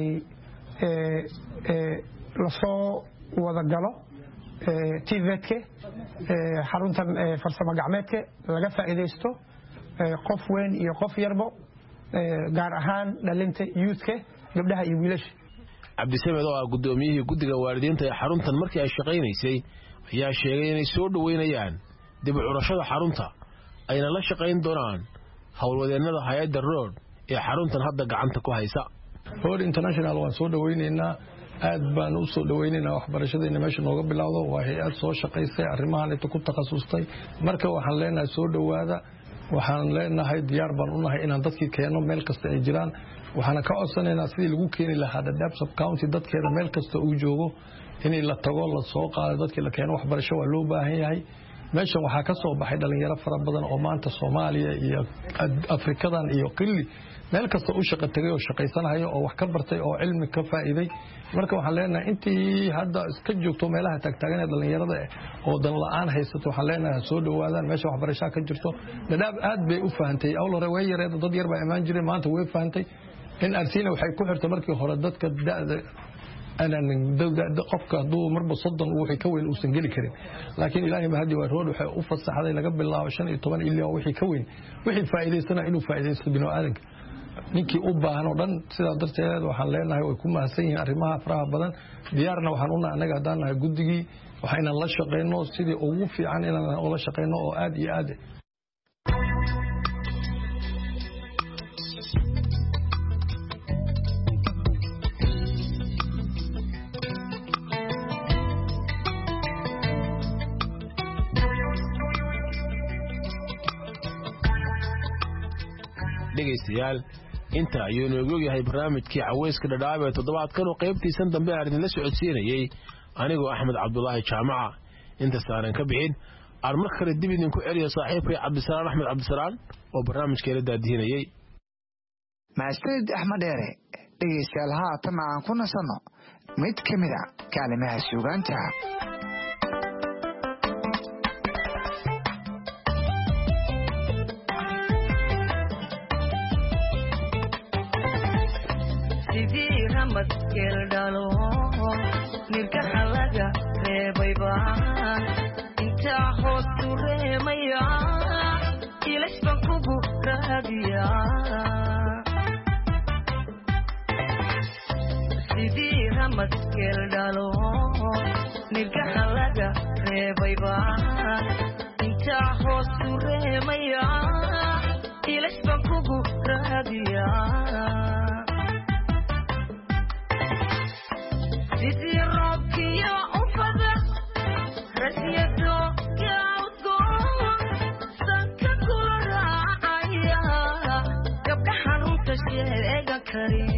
la soo wada galo TVET-ka xaruntan farsamo gacmeedka laga faa'iideysto qof weyn iyo qof yarbo gaar ahaan dhalinta youth-ka gabdhaha iyo wiilasha. Cabdisamed oo ah gudoomiyihii guddiga waalidiinta ee xaruntan markii ay shaqaynaysay ayaa sheegay inay soo dhaweynayaan dib u curashada xarunta ayna la shaqayn doonaan howlwadeennada hay'adda ROAD ee xaruntan hadda gacanta ku haysa. ROAD International waan soo dhaweynaynaa aad baan u soo dhaweynaynaa waxbarashadeena meesha nooga bilowdo waa hay'ad soo shaqaysay arrimahan inta ku takhasustay marka waxaan leenahay soo dhawaada waxaan leenahay diyaar baan u nahay inaan dadkii keeno meel kasta ay jiraan waxaan ka codsanaynaa sidii lagu keeni lahaa Dadaab County dadkeeda meel kasta uu joogo in la tago la soo qaado dadkii la keeno waxbarasho waa loo baahan yahay. meeshan waxaa ka soo baxay dhalinyaro fara badan oo maanta Soomaaliya iyo Afrikadan iyo qilli meel kasta u shaqo tagay oo shaqaysanayo oo wax ka bartay oo cilmi ka faa'iiday marka waxaan leenahay intii hadda iska joogto meelaha tagtaagan ee dhalinyarada oo dan la'aan haysato waxaan leenahay soo dhawaadaan meesha waxbarasho ka jirto Dadaab aad bay u fahantay awlare way yareed dad yar baa imaan jiray maanta way fahantay in arsiina waxay ku xirtay markii hore dadka da'da أنا قفك دو مربى صدّن وحي كوين وسنجلي كريم لكن إلهي ما هدي ويرود وحي أفصح هذا لقب الله عشان يطبن إلا وحي كوين وحي فائدة سنة إنه فائدة سبنا آدك نيكي أوبا هنودن سيدا درت هذا وحلينا ويكون مهسين أرمها فرها بدن ديارنا وحنونا أنا قدرنا جدّي وحين الله شقينا سيدي أوفي عننا الله شقينا وآدي آدي dhegeystayaal inta ayuu noogu yahay barnaamijkii caweyska dhadhaab ee toddobaadkan oo qaybtiisan dambe aan idinla socodsiinayay anigoo Axmed Cabdullaahi Jaamaca inta saaran ka bixin aan mar kale dib idinku celiyo saaxiibkay Cabdisalaan Axmed Cabdisalaan oo barnaamijkeena daadihinayay maasteed Axmed Dheere dhegeystayaal haatan aan ku nasano mid ka mid ah kalimaha suugaanta Keldalo nirka halaga reebayba inta hoostu reemaya ilashba kugu raadiya sidii ramad keldalo nirka halaga reebayba inta hoostu reemaya ilashba kugu raadiya Sidi roki ya ufada rasiyado ya ugo sanka kula aya gabdha xarunta sheega kari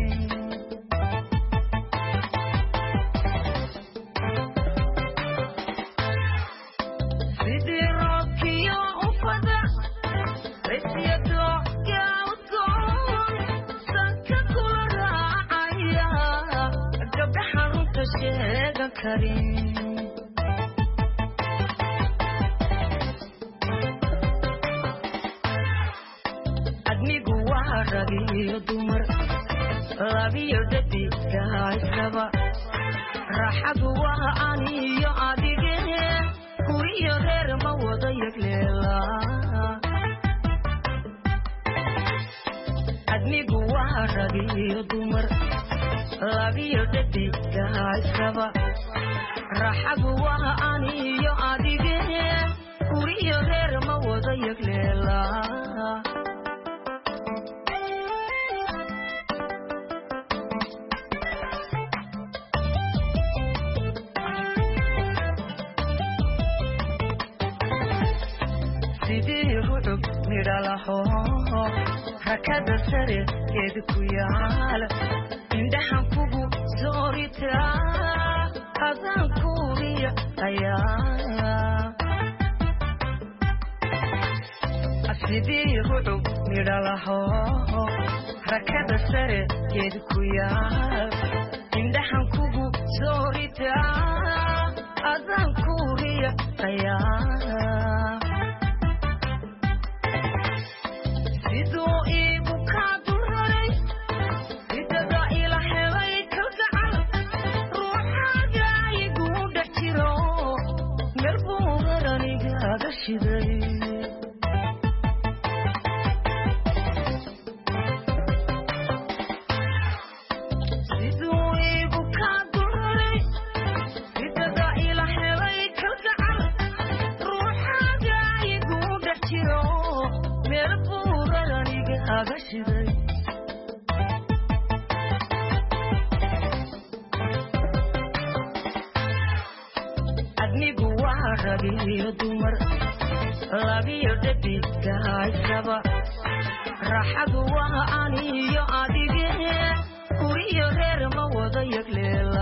Sidi roki ya ufada rasiyado ya ugo sanka kula aya gabdha sheega karin admigu waa ragiyo dumar labiyo dadka haysaba raaxadu waa aniyo adige kuriyo reer ma wada yagleela admigu waa ragiyo dumar labiyo dadka haysaba raaxadu waa aniyo adige kuriyo reer ma wada yagleela sidii rucub midhalaho rakada sare keed ku yaal indhahan kugu soorita adaan kuuriya ayaa sidii rucub midhalaho rakada sare keed ku yaal indhahan kugu soorita adaan kuuriya ayaa sidoo iigu kaa duraray ridada ila helay kalgacal ruuxaaga igu dhex jiro meel buu qaranigaaga shiday sidoo iigu kaa duraray ridada ila helay kalgacal ruuxaaga igu dhex jiro meel buu admigu waa ragiyo dumar labiyo dadka haysaba raaxadu waa aniyo adige kuriyo reer ma wada yagleela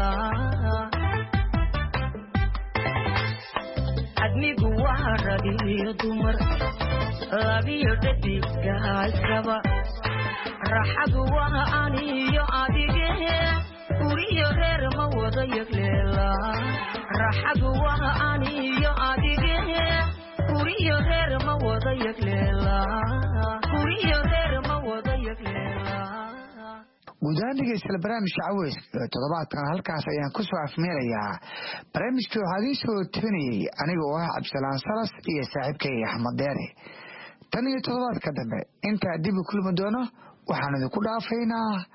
admigu waa ragiyo dumar labiyo dadka haysaba raxadu waa aniyo adige guriyo reer ma wada yagleela raxadu waa aniyo adige guriyo reer ma wada yagleela guriyo reer ma wada yagleela guudaan dhegeystayaal barnaamijka caweys toddobaadkan halkaas ayaan ku soo afmeerayaa barnaamijkii waxaa idiin soo tabinayay aniga oo ah cabdisalaan salas iyo saaxiibkay axmed deere tan iyo toddobaadka dambe intaa dib u kulmi doono waxaan idinku dhaafaynaa